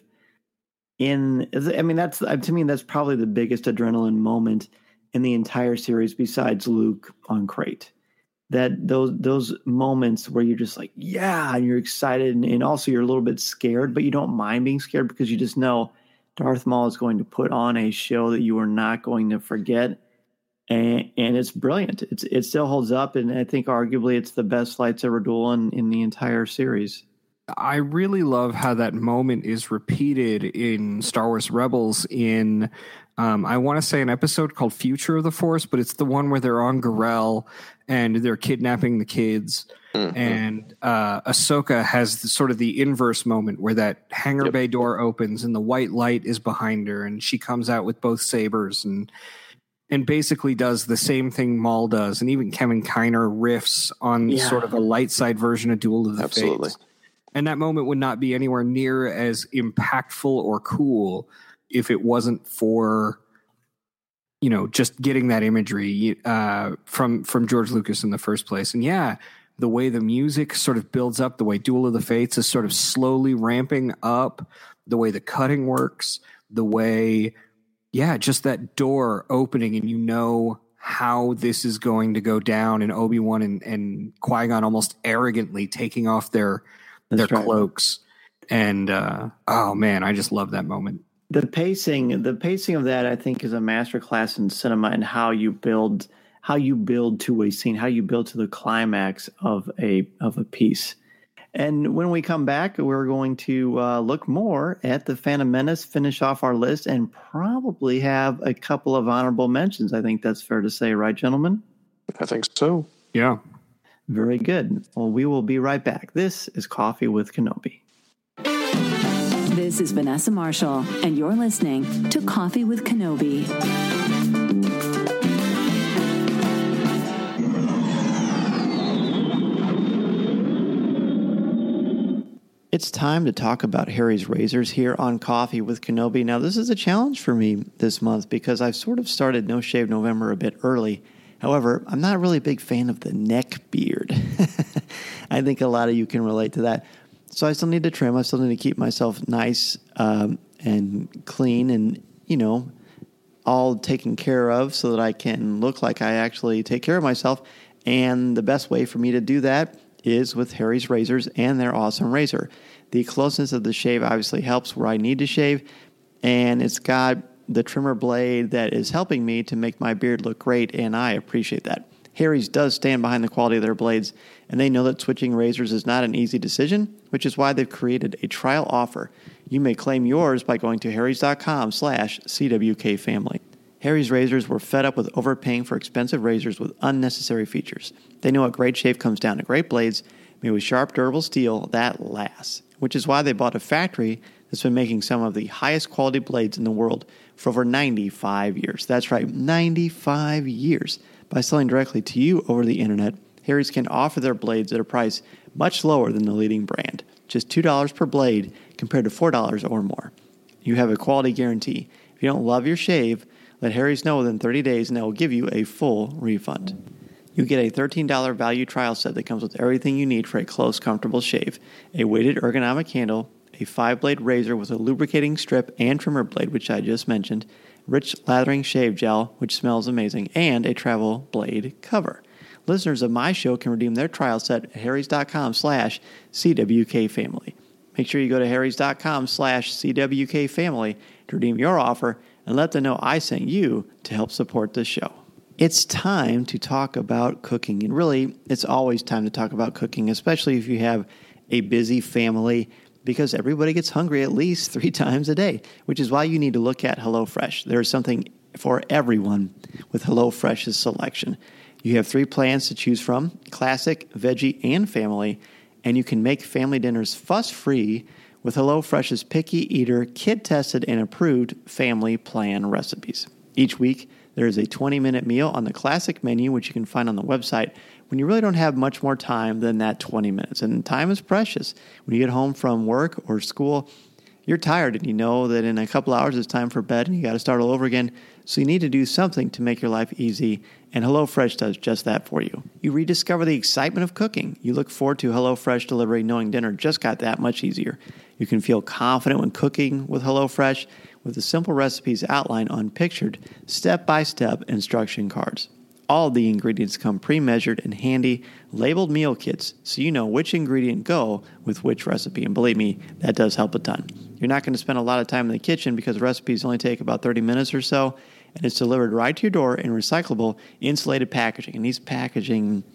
in, I mean, that's, to me, that's probably the biggest adrenaline moment in the entire series besides Luke on Crate. That those those moments where you're just like, yeah, and you're excited, and, and also you're a little bit scared, but you don't mind being scared because you just know Darth Maul is going to put on a show that you are not going to forget. And and it's brilliant. It's it still holds up, and I think arguably it's the best lightsaber duel in, in the entire series. I really love how that moment is repeated in Star Wars Rebels in, um, I want to say an episode called Future of the Force, but it's the one where they're on Gorel and they're kidnapping the kids. Mm-hmm. And uh, Ahsoka has the, sort of the inverse moment where that hangar yep. bay door opens and the white light is behind her and she comes out with both sabers and and basically does the same thing Maul does. And even Kevin Kiner riffs on yeah. sort of a light side version of Duel of the Absolutely. Fates. And that moment would not be anywhere near as impactful or cool if it wasn't for, you know, just getting that imagery uh, from from George Lucas in the first place. And yeah, the way the music sort of builds up, the way Duel of the Fates is sort of slowly ramping up, the way the cutting works, the way, yeah, just that door opening and you know how this is going to go down, and Obi-Wan and, and Qui-Gon almost arrogantly taking off their That's their right. cloaks. And, uh, oh man, I just love that moment. The pacing, the pacing of that, I think, is a masterclass in cinema and how you build, how you build to a scene, how you build to the climax of a, of a piece. And when we come back, we're going to uh, look more at the Phantom Menace, finish off our list, and probably have a couple of honorable mentions. I think that's fair to say, right, gentlemen? I think so. Yeah. Very good. Well, we will be right back. This is Coffee with Kenobi. This is Vanessa Marshall, and you're listening to Coffee with Kenobi. It's time to talk about Harry's Razors here on Coffee with Kenobi. Now, this is a challenge for me this month because I've sort of started No Shave November a bit early. However, I'm not really a big fan of the neck beard. I think a lot of you can relate to that. So I still need to trim. I still need to keep myself nice um, and clean and, you know, all taken care of so that I can look like I actually take care of myself. And the best way for me to do that is with Harry's Razors and their awesome razor. The closeness of the shave obviously helps where I need to shave, and it's got the trimmer blade that is helping me to make my beard look great, and I appreciate that. Harry's does stand behind the quality of their blades, and they know that switching razors is not an easy decision, which is why they've created a trial offer. You may claim yours by going to harrys.com slash CWKFamily. Harry's Razors were fed up with overpaying for expensive razors with unnecessary features. They know a great shave comes down to great blades made with sharp, durable steel that lasts, which is why they bought a factory that's been making some of the highest quality blades in the world for over ninety-five years. That's right, ninety-five years. By selling directly to you over the internet, Harry's can offer their blades at a price much lower than the leading brand, just two dollars per blade compared to four dollars or more. You have a quality guarantee. If you don't love your shave, let Harry's know within thirty days and they will give you a full refund. You get a thirteen dollars value trial set that comes with everything you need for a close, comfortable shave. A weighted ergonomic handle, a five-blade razor with a lubricating strip and trimmer blade, which I just mentioned, rich lathering shave gel, which smells amazing, and a travel blade cover. Listeners of my show can redeem their trial set at harrys.com slash CWKFamily. Make sure you go to harrys.com slash CWKFamily to redeem your offer and let them know I sent you to help support this show. It's time to talk about cooking. And really, it's always time to talk about cooking, especially if you have a busy family, because everybody gets hungry at least three times a day, which is why you need to look at HelloFresh. There's something for everyone with HelloFresh's selection. You have three plans to choose from, classic, veggie, and family, and you can make family dinners fuss-free with HelloFresh's picky eater, kid-tested, and approved family plan recipes. Each week, there is a twenty-minute meal on the classic menu, which you can find on the website when you really don't have much more time than that twenty minutes. And time is precious. When you get home from work or school, you're tired and you know that in a couple hours it's time for bed and you got to start all over again. So you need to do something to make your life easy, and HelloFresh does just that for you. You rediscover the excitement of cooking. You look forward to HelloFresh delivery knowing dinner just got that much easier. You can feel confident when cooking with HelloFresh with the simple recipes outlined on pictured step-by-step instruction cards. All the ingredients come pre-measured and handy labeled meal kits so you know which ingredient go with which recipe. And believe me, that does help a ton. You're not going to spend a lot of time in the kitchen because recipes only take about thirty minutes or so, and it's delivered right to your door in recyclable insulated packaging. And these packaging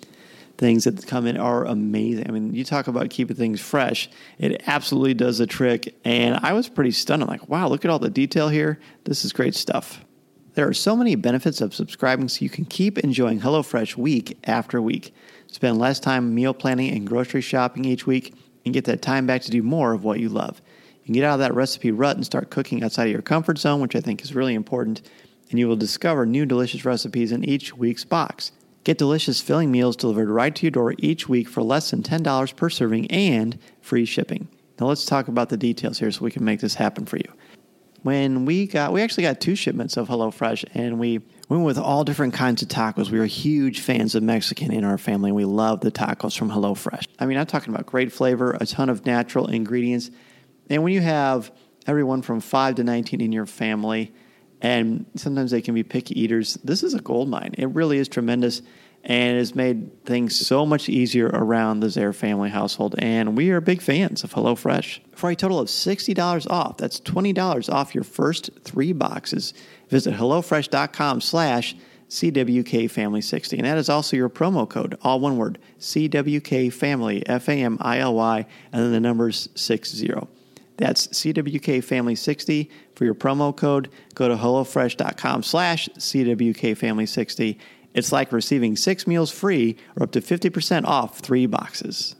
things that come in are amazing. I mean, you talk about keeping things fresh. It absolutely does the trick. And I was pretty stunned. I'm like, wow, look at all the detail here. This is great stuff. There are so many benefits of subscribing so you can keep enjoying HelloFresh week after week. Spend less time meal planning and grocery shopping each week and get that time back to do more of what you love. You can get out of that recipe rut and start cooking outside of your comfort zone, which I think is really important, and you will discover new delicious recipes in each week's box. Get delicious filling meals delivered right to your door each week for less than ten dollars per serving and free shipping. Now let's talk about the details here so we can make this happen for you. When we got, we actually got two shipments of HelloFresh, and we went with all different kinds of tacos. We were huge fans of Mexican in our family, and we love the tacos from HelloFresh. I mean, I'm talking about great flavor, a ton of natural ingredients. And when you have everyone from five to nineteen in your family, and sometimes they can be picky eaters, this is a gold mine. It really is tremendous, and has made things so much easier around the Zare family household. And we are big fans of HelloFresh. For a total of sixty dollars off, that's twenty dollars off your first three boxes, visit HelloFresh.com slash CWKFamily60. And that is also your promo code, all one word, CWKFamily, F A M I L Y, and then the numbers sixty. That's C W K Family sixty for your promo code. Go to HelloFresh.com slash CWKFamily60. It's like receiving six meals free or up to fifty percent off three boxes.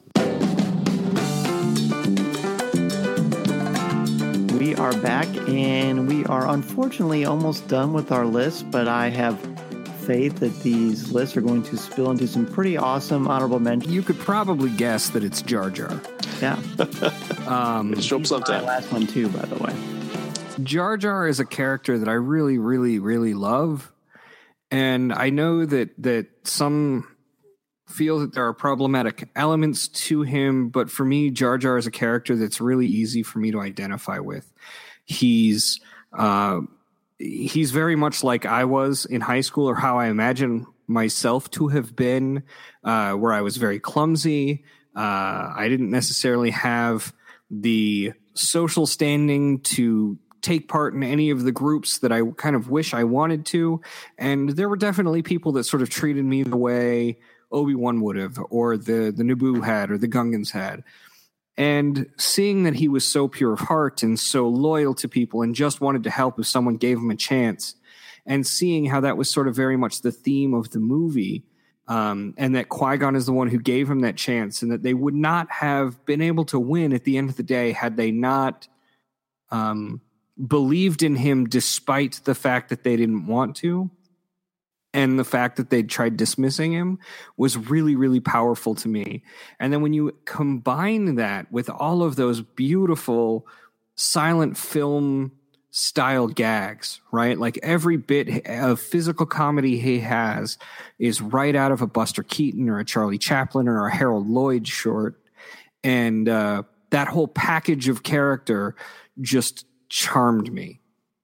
We are back, and we are unfortunately almost done with our list, but I have faith that these lists are going to spill into some pretty awesome honorable mentions. You could probably guess that it's Jar Jar. Yeah. um, Show up sometime. My last one too, by the way. Jar Jar is a character that I really, really, really love. And I know that that some feel that there are problematic elements to him, but for me, Jar Jar is a character that's really easy for me to identify with. He's uh, he's very much like I was in high school, or how I imagine myself to have been, uh, where I was very clumsy. Uh, I didn't necessarily have the social standing to take part in any of the groups that I kind of wish I wanted to. And there were definitely people that sort of treated me the way Obi-Wan would have, or the, the Naboo had, or the Gungans had. And seeing that he was so pure of heart and so loyal to people and just wanted to help if someone gave him a chance, and seeing how that was sort of very much the theme of the movie, um, and that Qui-Gon is the one who gave him that chance, and that they would not have been able to win at the end of the day had they not um, believed in him despite the fact that they didn't want to, and the fact that they'd tried dismissing him, was really, really powerful to me. And then when you combine that with all of those beautiful silent film style gags, right? Like every bit of physical comedy he has is right out of a Buster Keaton or a Charlie Chaplin or a Harold Lloyd short. And uh, that whole package of character just charmed me.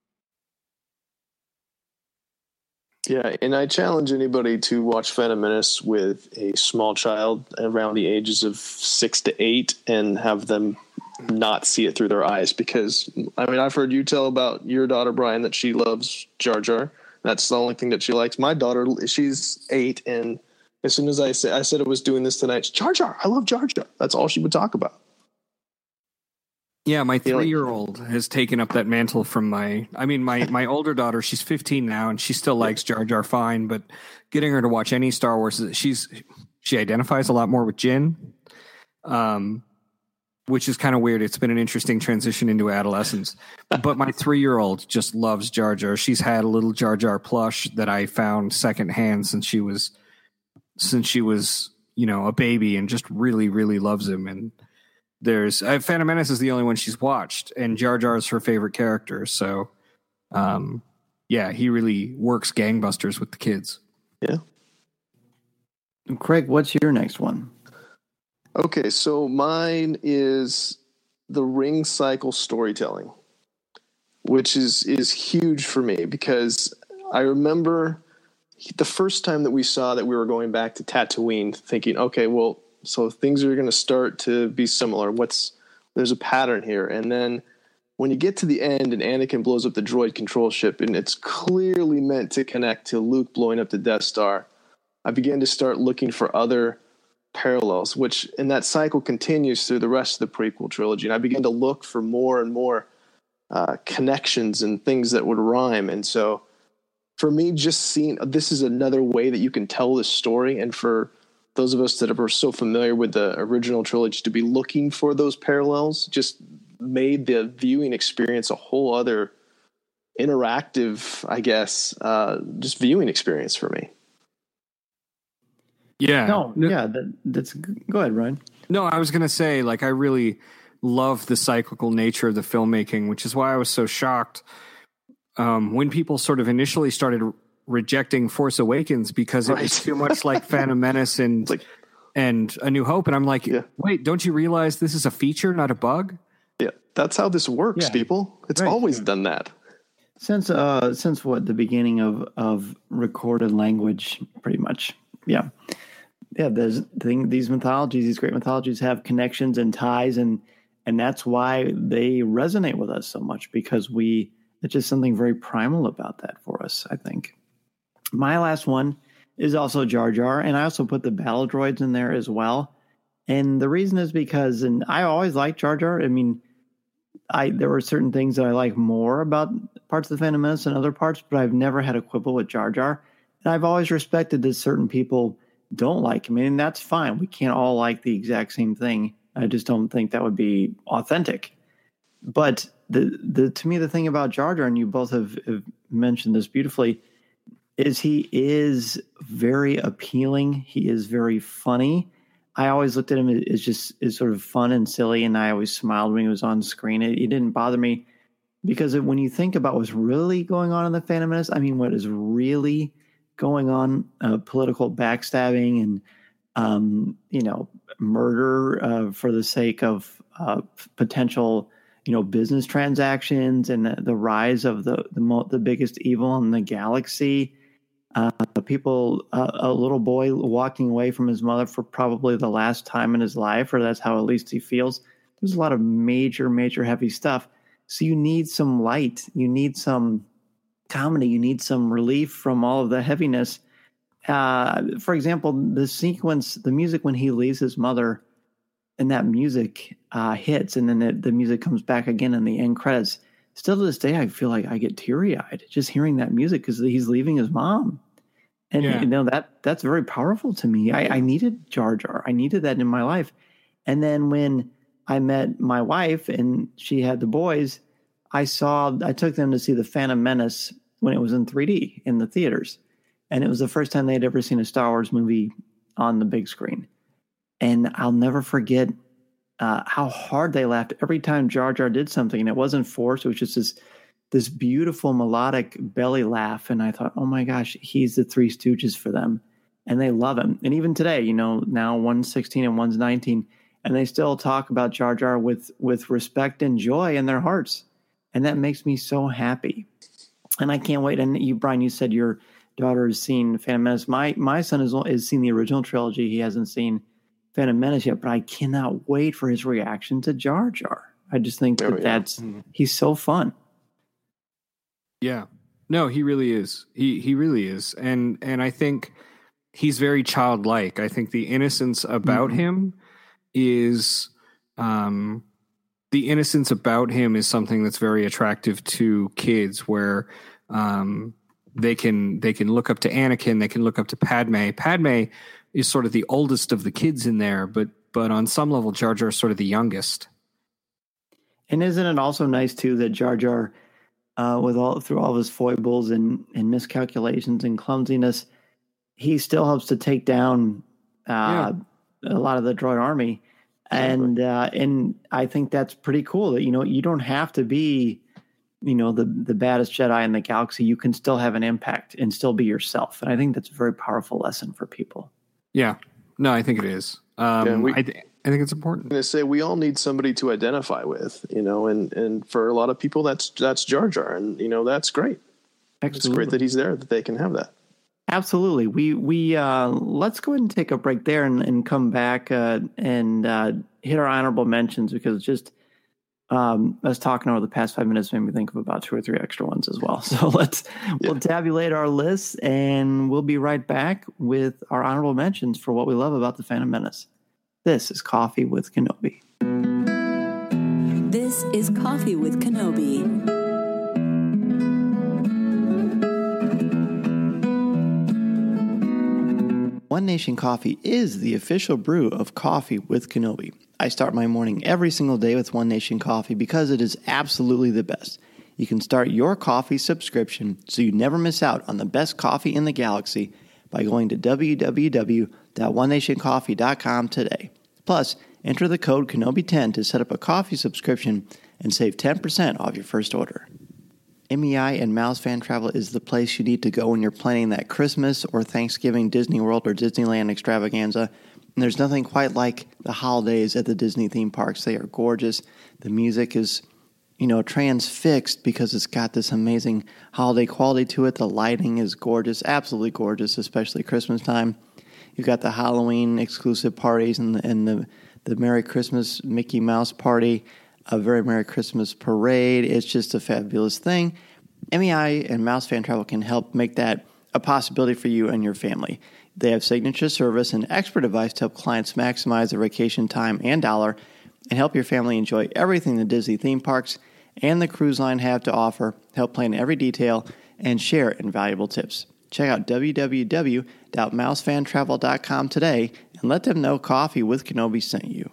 Yeah, and I challenge anybody to watch Phantom Menace with a small child around the ages of six to eight and have them not see it through their eyes. Because, I mean, I've heard you tell about your daughter, Brian, that she loves Jar Jar. That's the only thing that she likes. My daughter, she's eight, and as soon as I said, I said I was doing this tonight, Jar Jar, I love Jar Jar. That's all she would talk about. Yeah, my three-year-old has taken up that mantle from my, I mean, my, my older daughter, she's fifteen now, and she still likes Jar Jar fine, but getting her to watch any Star Wars, she's, she identifies a lot more with Jyn, um, which is kind of weird. It's been an interesting transition into adolescence. But my three-year-old just loves Jar Jar. She's had a little Jar Jar plush that I found secondhand since she was, since she was, you know, a baby, and just really, really loves him. And There's uh, Phantom Menace is the only one she's watched, and Jar Jar is her favorite character. So, um, yeah, he really works gangbusters with the kids. Yeah. Craig, what's your next one? Okay, so mine is the ring cycle storytelling, which is is huge for me, because I remember the first time that we saw that we were going back to Tatooine, thinking, okay, well, so things are going to start to be similar. What's there's a pattern here. And then when you get to the end and Anakin blows up the droid control ship, and it's clearly meant to connect to Luke blowing up the Death Star, I began to start looking for other parallels, which and that cycle continues through the rest of the prequel trilogy. And I began to look for more and more uh, connections and things that would rhyme. And so for me, just seeing this is another way that you can tell this story. And for those of us that are so familiar with the original trilogy to be looking for those parallels just made the viewing experience a whole other interactive, I guess, uh, just viewing experience for me. Yeah. No, yeah, that, that's go ahead, Ryan. No, I was going to say, like, I really love the cyclical nature of the filmmaking, which is why I was so shocked um, when people sort of initially started rejecting Force Awakens because it right. was too much like Phantom Menace and like, and A New Hope. And I'm like, yeah. wait, don't you realize this is a feature, not a bug? Yeah, that's how this works, yeah. people. It's right. always done that. Since uh, since what the beginning of, of recorded language, pretty much. Yeah, yeah. There's thing these mythologies, these great mythologies, have connections and ties, and and that's why they resonate with us so much because we it's just something very primal about that for us. I think. My last one is also Jar Jar, and I also put the battle droids in there as well. And the reason is because, and I always liked Jar Jar. I mean, I there were certain things that I like more about parts of the Phantom Menace than other parts, but I've never had a quibble with Jar Jar. And I've always respected that certain people don't like him, and that's fine. We can't all like the exact same thing. I just don't think that would be authentic. But the the to me, the thing about Jar Jar, and you both have, have mentioned this beautifully, is he is very appealing. He is very funny. I always looked at him as just as sort of fun and silly, and I always smiled when he was on screen. It, it didn't bother me because when you think about what's really going on in the Phantom Menace, I mean, what is really going on, uh, political backstabbing and, um, you know, murder uh, for the sake of uh, potential, you know, business transactions and the, the rise of the the, mo- the biggest evil in the galaxy. Uh, people, uh, a little boy walking away from his mother for probably the last time in his life, or that's how at least he feels. There's a lot of major, major heavy stuff. So you need some light. You need some comedy. You need some relief from all of the heaviness. Uh, for example, the sequence, the music when he leaves his mother and that music uh, hits and then it, the music comes back again in the end credits. Still to this day, I feel like I get teary-eyed just hearing that music because he's leaving his mom. And yeah. you know that that's very powerful to me. I, I needed Jar Jar. I needed that in my life. And then when I met my wife and she had the boys, I saw I took them to see the Phantom Menace when it was in three D in the theaters. And it was the first time they'd ever seen a Star Wars movie on the big screen. And I'll never forget uh, how hard they laughed every time Jar Jar did something. And it wasn't forced. It was just this this beautiful melodic belly laugh. And I thought, oh my gosh, he's the Three Stooges for them. And they love him. And even today, you know, now one's sixteen and one's nineteen. And they still talk about Jar Jar with, with respect and joy in their hearts. And that makes me so happy. And I can't wait. And you, Brian, you said your daughter has seen Phantom Menace. My, my son has, has seen the original trilogy. He hasn't seen Phantom Menace yet, but I cannot wait for his reaction to Jar Jar. I just think oh, that yeah. that's, Mm-hmm. he's so fun. Yeah. No, he really is. He he really is. And and I think he's very childlike. I think the innocence about Mm-hmm. him is um the innocence about him is something that's very attractive to kids where um they can they can look up to Anakin, they can look up to Padme. Padme is sort of the oldest of the kids in there, but but on some level Jar Jar is sort of the youngest. And isn't it also nice too that Jar Jar, uh, with all through all of his foibles and, and miscalculations and clumsiness, he still helps to take down uh, yeah. a lot of the droid army, and uh, and I think that's pretty cool. That you know you don't have to be, you know, the the baddest Jedi in the galaxy. You can still have an impact and still be yourself, and I think that's a very powerful lesson for people. Yeah, no, I think it is. Um, Yeah, we- I, th- I think it's important. I'm going to say we all need somebody to identify with, you know, and, and for a lot of people, that's that's Jar Jar, and you know that's great. Absolutely. It's great that he's there, that they can have that. Absolutely. We we uh, let's go ahead and take a break there and, and come back uh, and uh, hit our honorable mentions because just Um, us talking over the past five minutes made me think of about two or three extra ones as well. So let's yeah. we'll tabulate our lists, and we'll be right back with our honorable mentions for what we love about the Phantom Menace. This is Coffee with Kenobi. This is Coffee with Kenobi. One Nation Coffee is the official brew of Coffee with Kenobi. I start my morning every single day with One Nation Coffee because it is absolutely the best. You can start your coffee subscription so you never miss out on the best coffee in the galaxy by going to w w w dot one nation coffee dot com today. Plus, enter the code Kenobi ten to set up a coffee subscription and save ten percent off your first order. M E I and Mouse Fan Travel is the place you need to go when you're planning that Christmas or Thanksgiving Disney World or Disneyland extravaganza. And there's nothing quite like the holidays at the Disney theme parks. They are gorgeous. The music is, you know, transfixed because it's got this amazing holiday quality to it. The lighting is gorgeous, absolutely gorgeous, especially Christmas time. You've got the Halloween exclusive parties and the, and the, the Merry Christmas Mickey Mouse party, a very Merry Christmas parade. It's just a fabulous thing. M E I and Mouse Fan Travel can help make that a possibility for you and your family. They have signature service and expert advice to help clients maximize their vacation time and dollar and help your family enjoy everything the Disney theme parks and the cruise line have to offer, help plan every detail, and share invaluable tips. Check out w w w dot mouse fan travel dot com today and let them know Coffee with Kenobi sent you.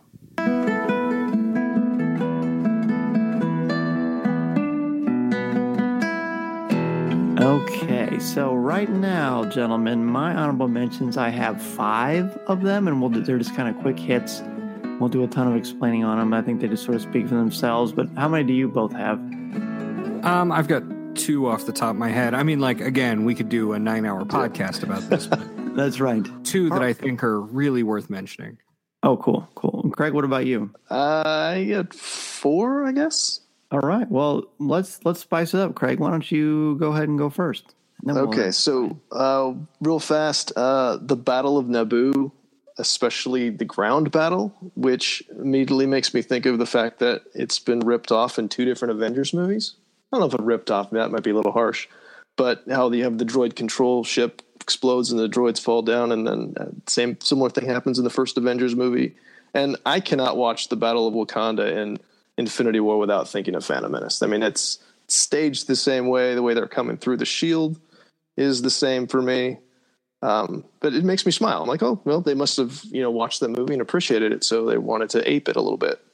Okay, so right now, gentlemen, my honorable mentions, I have five of them, and we'll do, they're just kind of quick hits. We'll do a ton of explaining on them. I think they just sort of speak for themselves, but how many do you both have? Um, I've got two off the top of my head. I mean, like, again, we could do a nine-hour podcast about this. But that's right. Two that I think are really worth mentioning. Oh, cool, cool. And Craig, what about you? Uh, I got four, I guess. All right. Well, let's let's spice it up, Craig. Why don't you go ahead and go first? And we'll okay. So, uh, real fast, uh, the Battle of Naboo, especially the ground battle, which immediately makes me think of the fact that it's been ripped off in two different Avengers movies. I don't know if it ripped off. That might be a little harsh, but how you have the droid control ship explodes and the droids fall down, and then uh, same similar thing happens in the first Avengers movie. And I cannot watch the Battle of Wakanda and Infinity War without thinking of Phantom Menace. I mean, it's staged the same way. The way they're coming through the shield is the same for me. Um, but it makes me smile. I'm like, oh, well, they must have, you know, watched that movie and appreciated it, so they wanted to ape it a little bit.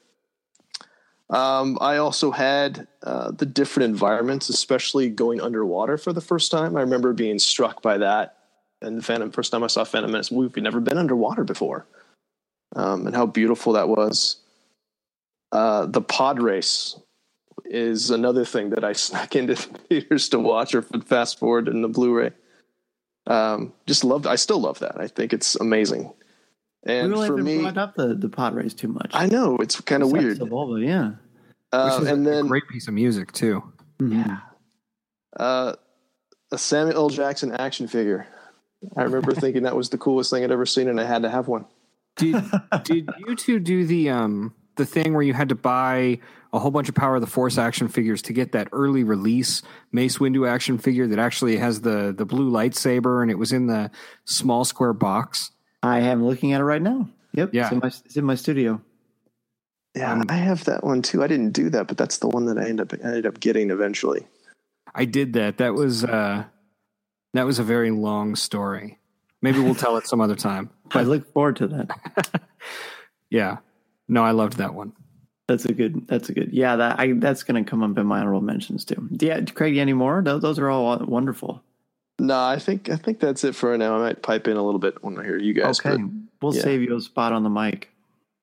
Um, I also had uh, the different environments, especially going underwater for the first time. I remember being struck by that. And the Phantom, first time I saw Phantom Menace, we've never been underwater before, um, and how beautiful that was. Uh, the pod race is another thing that I snuck into theaters to watch or fast forward in the Blu-ray. Um, just loved. I still love that. I think it's amazing. And we really for haven't me, brought up the, the pod race too much. I know it's kind of weird. Volvo, yeah. Uh, Which is and a then great piece of music too. Yeah. Uh, a Samuel L. Jackson action figure. I remember thinking that was the coolest thing I'd ever seen, and I had to have one. Did Did you two do the um the thing where you had to buy a whole bunch of Power of the Force action figures to get that early release Mace Windu action figure that actually has the the blue lightsaber, and it was in the small square box? I am looking at it right now. Yep. Yeah. It's in my, it's in my studio. Yeah, um, I have that one too. I didn't do that, but that's the one that I ended up I ended up getting eventually. I did that. That was uh, that was a very long story. Maybe we'll tell it some other time. But I look forward to that. Yeah. No, I loved that one. That's a good. That's a good. Yeah, that I that's going to come up in my honorable mentions too. Yeah, Craig, any more? Those, those are all wonderful. No, I think I think that's it for now. I might pipe in a little bit when I hear you guys. Okay, but, we'll yeah. save you a spot on the mic.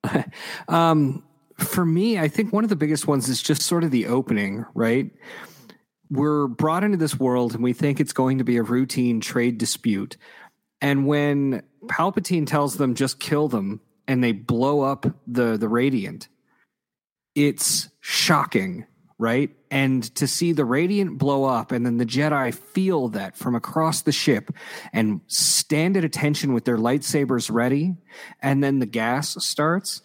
um, for me, I think one of the biggest ones is just sort of the opening, right? We're brought into this world and we think it's going to be a routine trade dispute. And when Palpatine tells them just kill them and they blow up the, the Radiant, it's shocking, right? And to see the Radiant blow up and then the Jedi feel that from across the ship and stand at attention with their lightsabers ready, and then the gas starts,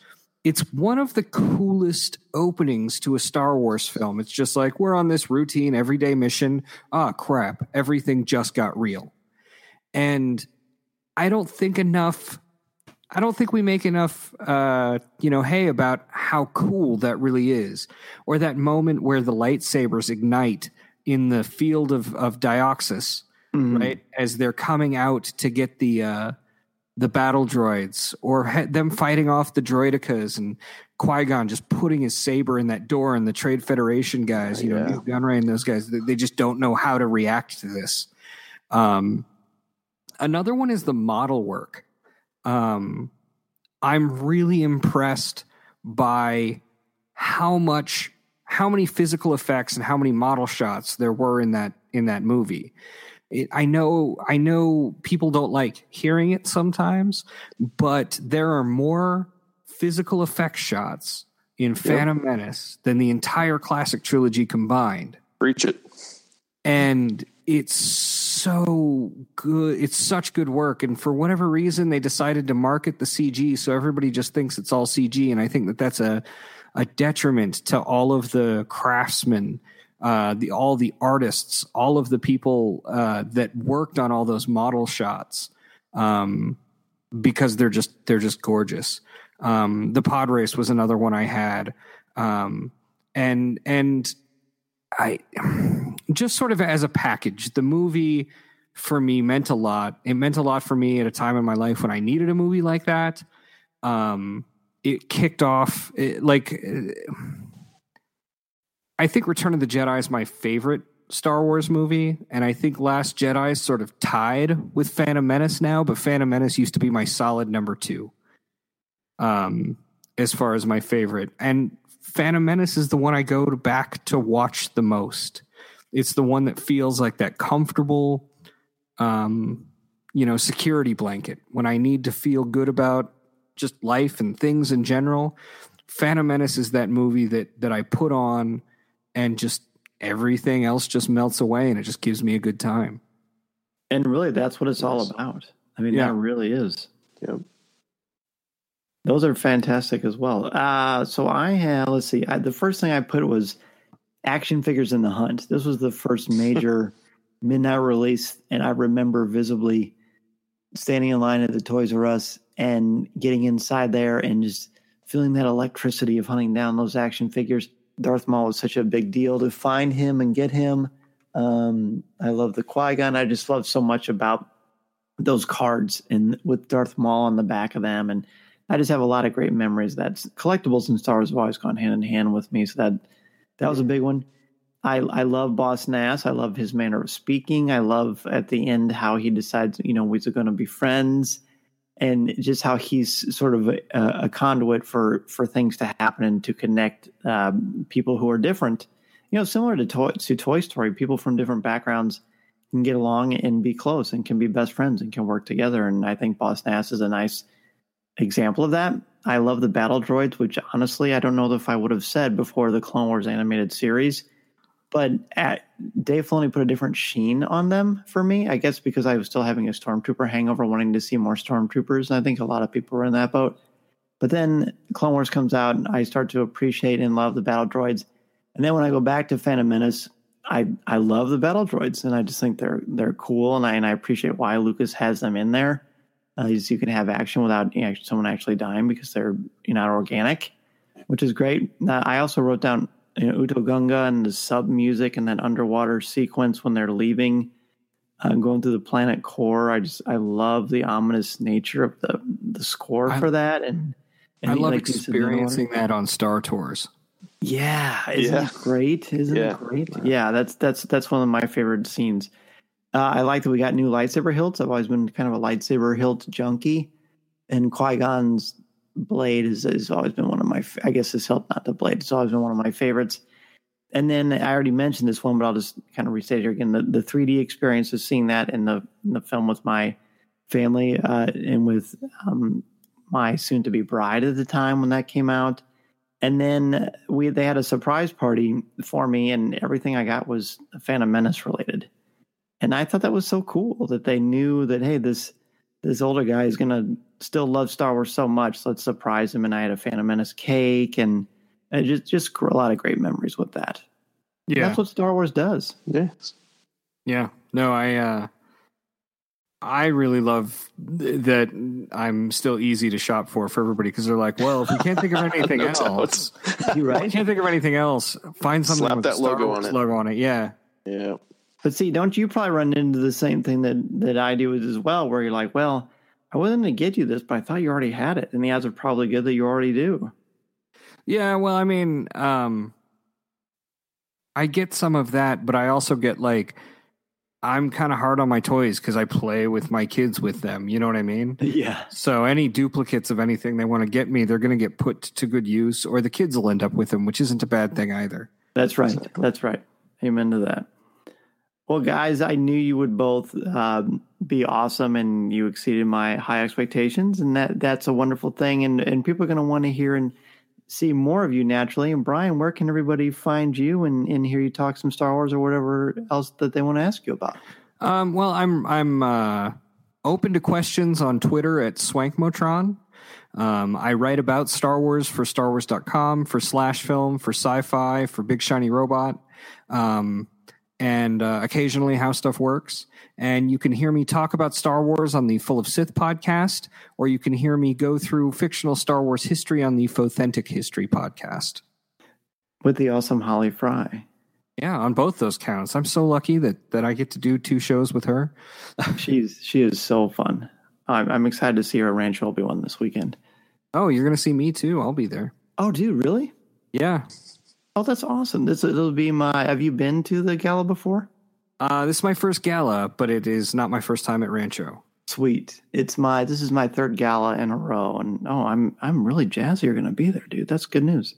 it's one of the coolest openings to a Star Wars film. It's just like, we're on this routine everyday mission. Ah, crap. Everything just got real. And I don't think enough, I don't think we make enough, uh, you know, hay about how cool that really is. Or that moment where the lightsabers ignite in the field of, of Dioxis, mm-hmm. right? As they're coming out to get the, uh, the battle droids, or ha- them fighting off the droidicas, and Qui-Gon just putting his saber in that door, and the Trade Federation guys, you yeah. know, Gunray and those guys, they, they just don't know how to react to this. Um, another one is the model work. Um, I'm really impressed by how much, how many physical effects and how many model shots there were in that, in that movie. It, I know, I know people don't like hearing it sometimes, but there are more physical effects shots in Phantom yep. Menace than the entire classic trilogy combined. Reach it. And it's so good. It's such good work. And for whatever reason, they decided to market the C G, so everybody just thinks it's all C G. And I think that that's a, a detriment to all of the craftsmen, uh, the all the artists, all of the people uh, that worked on all those model shots, um, because they're just they're just gorgeous. Um, the pod race was another one I had, um, and and I just sort of as a package, the movie for me meant a lot. It meant a lot for me at a time in my life when I needed a movie like that. Um, it kicked off it, like. I think Return of the Jedi is my favorite Star Wars movie, and I think Last Jedi is sort of tied with Phantom Menace now, but Phantom Menace used to be my solid number two, um, as far as my favorite. And Phantom Menace is the one I go to back to watch the most. It's the one that feels like that comfortable, um, you know, security blanket when I need to feel good about just life and things in general. Phantom Menace is that movie that that I put on, and just everything else just melts away, and it just gives me a good time. And really, that's what it's all about. I mean, yeah. that really is. Yep. Those are fantastic as well. Uh, so I have, let's see, I, the first thing I put was Action Figures in the Hunt. This was the first major midnight release, and I remember visibly standing in line at the Toys R Us and getting inside there and just feeling that electricity of hunting down those action figures. Darth Maul was such a big deal to find him and get him. Um, I love the Qui-Gon. I just love so much about those cards and with Darth Maul on the back of them. And I just have a lot of great memories. That's collectibles and Star Wars have always gone hand in hand with me. So that, that was a big one. I, I love Boss Nass. I love his manner of speaking. I love at the end how he decides, you know, we're going to be friends. And just how he's sort of a, a conduit for, for things to happen and to connect um, people who are different. You know, similar to Toy, to Toy Story, people from different backgrounds can get along and be close and can be best friends and can work together. And I think Boss Nass is a nice example of that. I love the battle droids, which honestly, I don't know if I would have said before the Clone Wars animated series. But at, Dave Filoni put a different sheen on them for me, I guess because I was still having a Stormtrooper hangover, wanting to see more Stormtroopers. And I think a lot of people were in that boat. But then Clone Wars comes out, and I start to appreciate and love the battle droids. And then when I go back to Phantom Menace, I, I love the battle droids, and I just think they're they're cool, and I and I appreciate why Lucas has them in there. Uh, you can have action without you know, someone actually dying because they're you know, not organic, which is great. Uh, I also wrote down you know, Uto Gunga and the sub music and that underwater sequence when they're leaving, uh, going through the planet core. I just I love the ominous nature of the the score I, for that, and, and I love like experiencing that on Star Tours. Yeah, isn't yeah. it great? Isn't yeah. it great? Yeah, that's that's that's one of my favorite scenes. Uh, I like that we got new lightsaber hilts. I've always been kind of a lightsaber hilt junkie, and Qui-Gon's blade has, has always been one of my, I guess his hilt, not the blade, it's always been one of my favorites. And then I already mentioned this one, but I'll just kind of restate it again. The, the three D experience of seeing that in the, in the film with my family uh, and with um, my soon-to-be bride at the time when that came out. And then we they had a surprise party for me, and everything I got was Phantom Menace related. And I thought that was so cool that they knew that, hey, this this older guy is going to still love Star Wars so much. Let's surprise him. And I had a Phantom Menace cake, and, and just, just a lot of great memories with that. Yeah. That's what Star Wars does. Yes. Yeah. No, I, uh, I really love th- that I'm still easy to shop for for everybody, because they're like, well, if we can't think of anything No else, You're I right. can't think of anything else. Find something Slap with that a Star logo Wars on it. logo on it. Yeah. Yeah. But see, don't you probably run into the same thing that, that I do as well, where you're like, well, I wasn't going to get you this, but I thought you already had it. And the odds are probably good that you already do. Yeah. Well, I mean, um, I get some of that, but I also get like, I'm kind of hard on my toys because I play with my kids with them. You know what I mean? Yeah. So any duplicates of anything they want to get me, they're going to get put to good use, or the kids will end up with them, which isn't a bad thing either. That's right. That's right. Amen to that. Well, guys, I knew you would both um, be awesome, and you exceeded my high expectations, and that that's a wonderful thing. And, and people are going to want to hear and see more of you naturally. And Brian, where can everybody find you and, and hear you talk some Star Wars or whatever else that they want to ask you about? Um, well, I'm I'm uh, open to questions on Twitter at Swankmotron. Um, I write about Star Wars for Star Wars dot com, for Slash Film, for Sci-Fi, for Big Shiny Robot, um, and uh, occasionally How Stuff Works. And you can hear me talk about Star Wars on the Full of Sith podcast, or you can hear me go through fictional Star Wars history on the Fothentic History podcast. With the awesome Holly Fry. Yeah, on both those counts. I'm so lucky that, that I get to do two shows with her. She's she is so fun. I'm, I'm excited to see her at Rancho Obi-Wan this weekend. Oh, you're going to see me too. I'll be there. Oh, dude, really? Yeah. Oh, that's awesome. This it'll be my. Have you been to the gala before? Uh, this is my first gala, but it is not my first time at Rancho. Sweet. It's my. This is my third gala in a row, and oh, I'm I'm really jazzed you're going to be there, dude. That's good news.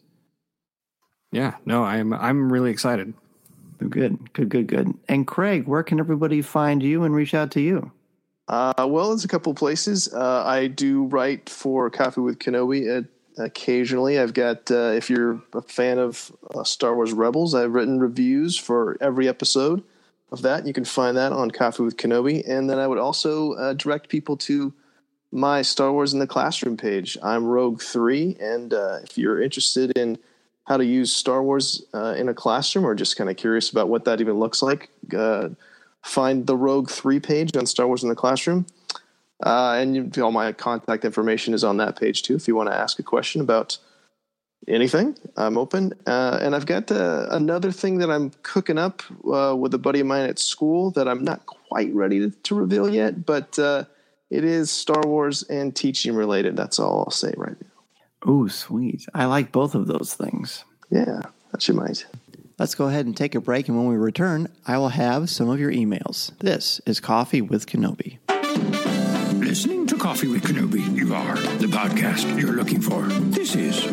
Yeah. No, I'm I'm really excited. Good, good, good, good. And Craig, where can everybody find you and reach out to you? Uh, well, there's a couple places. Uh, I do write for Coffee with Kenobi at, occasionally. I've got, uh, if you're a fan of uh, Star Wars Rebels, I've written reviews for every episode of that. You can find that on Coffee with Kenobi. And then I would also uh, direct people to my Star Wars in the Classroom page. I'm Rogue three, and uh, if you're interested in how to use Star Wars uh, in a classroom, or just kind of curious about what that even looks like, uh, find the Rogue three page on Star Wars in the Classroom. Uh, and you, all my contact information is on that page too. If you want to ask a question about anything, I'm open. Uh, and I've got uh, another thing that I'm cooking up uh, with a buddy of mine at school that I'm not quite ready to, to reveal yet, but uh, it is Star Wars and teaching related. That's all I'll say right now. Oh, sweet. I like both of those things. Yeah, that you might. Let's go ahead and take a break, and when we return, I will have some of your emails. This is Coffee with Kenobi. Listening to Coffee with Kenobi, you are the podcast you're looking for. This is...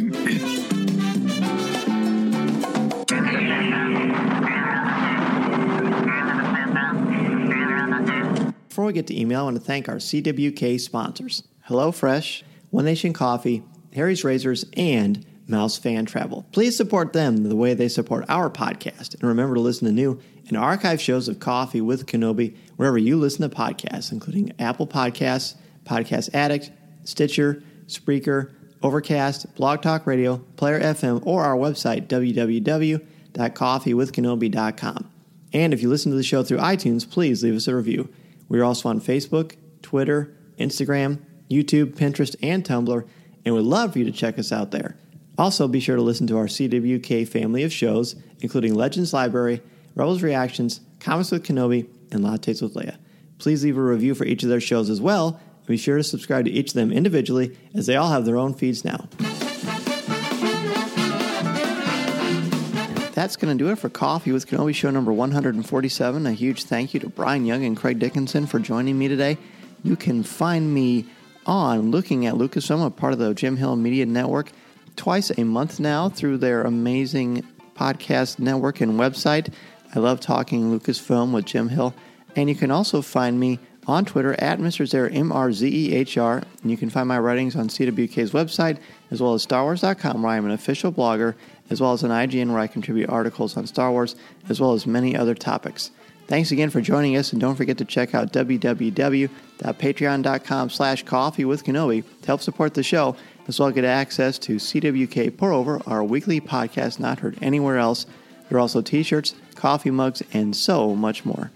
Before we get to email, I want to thank our C W K sponsors, HelloFresh, One Nation Coffee, Harry's Razors, and Mouse Fan Travel. Please support them the way they support our podcast. And remember to listen to new and archive shows of Coffee with Kenobi wherever you listen to podcasts, including Apple Podcasts, Podcast Addict, Stitcher, Spreaker, Overcast, Blog Talk Radio, Player F M, or our website, w w w dot coffee with kenobi dot com. And if you listen to the show through iTunes, please leave us a review. We are also on Facebook, Twitter, Instagram, YouTube, Pinterest, and Tumblr, and we'd love for you to check us out there. Also, be sure to listen to our C W K family of shows, including Legends Library, Rebels Reactions, Comics with Kenobi, and Lattes with Leia. Please leave a review for each of their shows as well, and be sure to subscribe to each of them individually, as they all have their own feeds now. That's going to do it for Coffee with Kenobi show number one forty-seven. A huge thank you to Brian Young and Craig Dickinson for joining me today. You can find me on Looking at Lucasfilm, a part of the Jim Hill Media Network, twice a month now through their amazing podcast network and website. I love talking Lucasfilm with Jim Hill. And you can also find me on Twitter at Mister Zer, M R Z E H R. And you can find my writings on C W K's website, as well as Star Wars dot com, where I am an official blogger, as well as on I G N, where I contribute articles on Star Wars, as well as many other topics. Thanks again for joining us, and don't forget to check out www.patreon.com slash coffee with Kenobi to help support the show, as well as get access to C W K Pour Over, our weekly podcast not heard anywhere else. There are also t-shirts, coffee mugs, and so much more.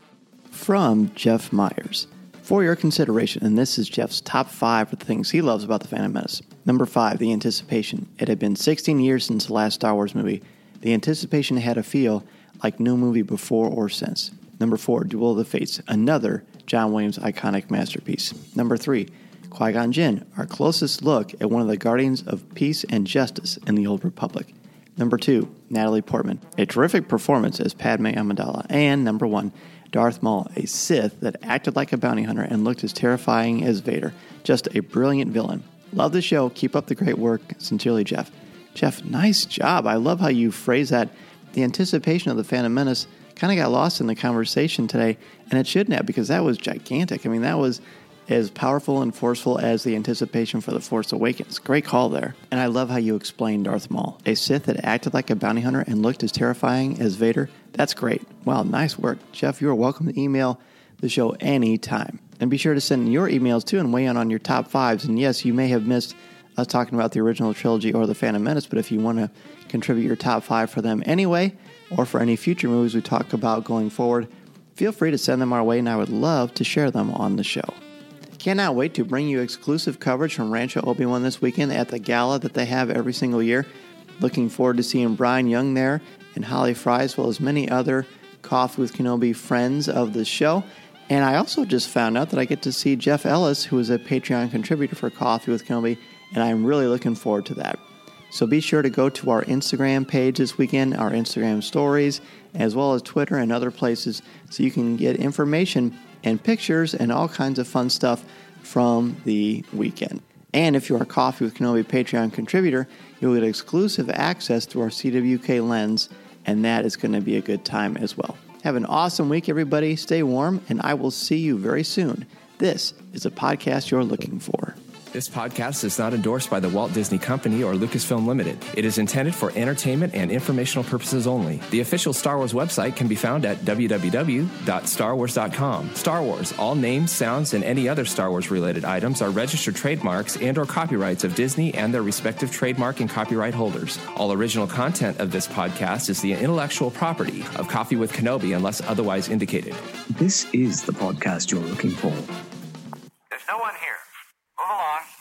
From Jeff Myers. For your consideration, and this is Jeff's top five of the things he loves about The Phantom Menace. Number five, the anticipation. It had been sixteen years since the last Star Wars movie. The anticipation had a feel like no movie before or since. Number four, Duel of the Fates, another John Williams iconic masterpiece. Number three, Qui-Gon Jinn, our closest look at one of the guardians of peace and justice in the Old Republic. Number two, Natalie Portman, a terrific performance as Padme Amidala. And number one, Darth Maul, a Sith that acted like a bounty hunter and looked as terrifying as Vader. Just a brilliant villain. Love the show. Keep up the great work. Sincerely, Jeff. Jeff, nice job. I love how you phrase that. The anticipation of The Phantom Menace kind of got lost in the conversation today, and it shouldn't have, because that was gigantic. I mean, that was as powerful and forceful as the anticipation for The Force Awakens. Great call there. And I love how you explained Darth Maul, a Sith that acted like a bounty hunter and looked as terrifying as Vader. That's great. Wow, nice work. Jeff, you're welcome to email the show anytime. And be sure to send your emails too and weigh in on your top fives. And yes, you may have missed us talking about the original trilogy or The Phantom Menace, but if you want to contribute your top five for them anyway, or for any future movies we talk about going forward, feel free to send them our way, and I would love to share them on the show. Cannot wait to bring you exclusive coverage from Rancho Obi-Wan this weekend at the gala that they have every single year. Looking forward to seeing Brian Young there and Holly Fry, as well as many other Coffee with Kenobi friends of the show. And I also just found out that I get to see Jeff Ellis, who is a Patreon contributor for Coffee with Kenobi, and I'm really looking forward to that. So be sure to go to our Instagram page this weekend, our Instagram stories, as well as Twitter and other places, so you can get information and pictures and all kinds of fun stuff from the weekend. And if you're a Coffee with Kenobi Patreon contributor, you'll get exclusive access through our C W K lens, and that is going to be a good time as well. Have an awesome week, everybody. Stay warm, and I will see you very soon. This is a podcast you're looking for. This podcast is not endorsed by the Walt Disney Company or Lucasfilm Limited. It is intended for entertainment and informational purposes only. The official Star Wars website can be found at w w w dot star wars dot com. Star Wars, all names, sounds, and any other Star Wars-related items are registered trademarks and or copyrights of Disney and their respective trademark and copyright holders. All original content of this podcast is the intellectual property of Coffee with Kenobi unless otherwise indicated. This is the podcast you're looking for. There's no one here. Move along.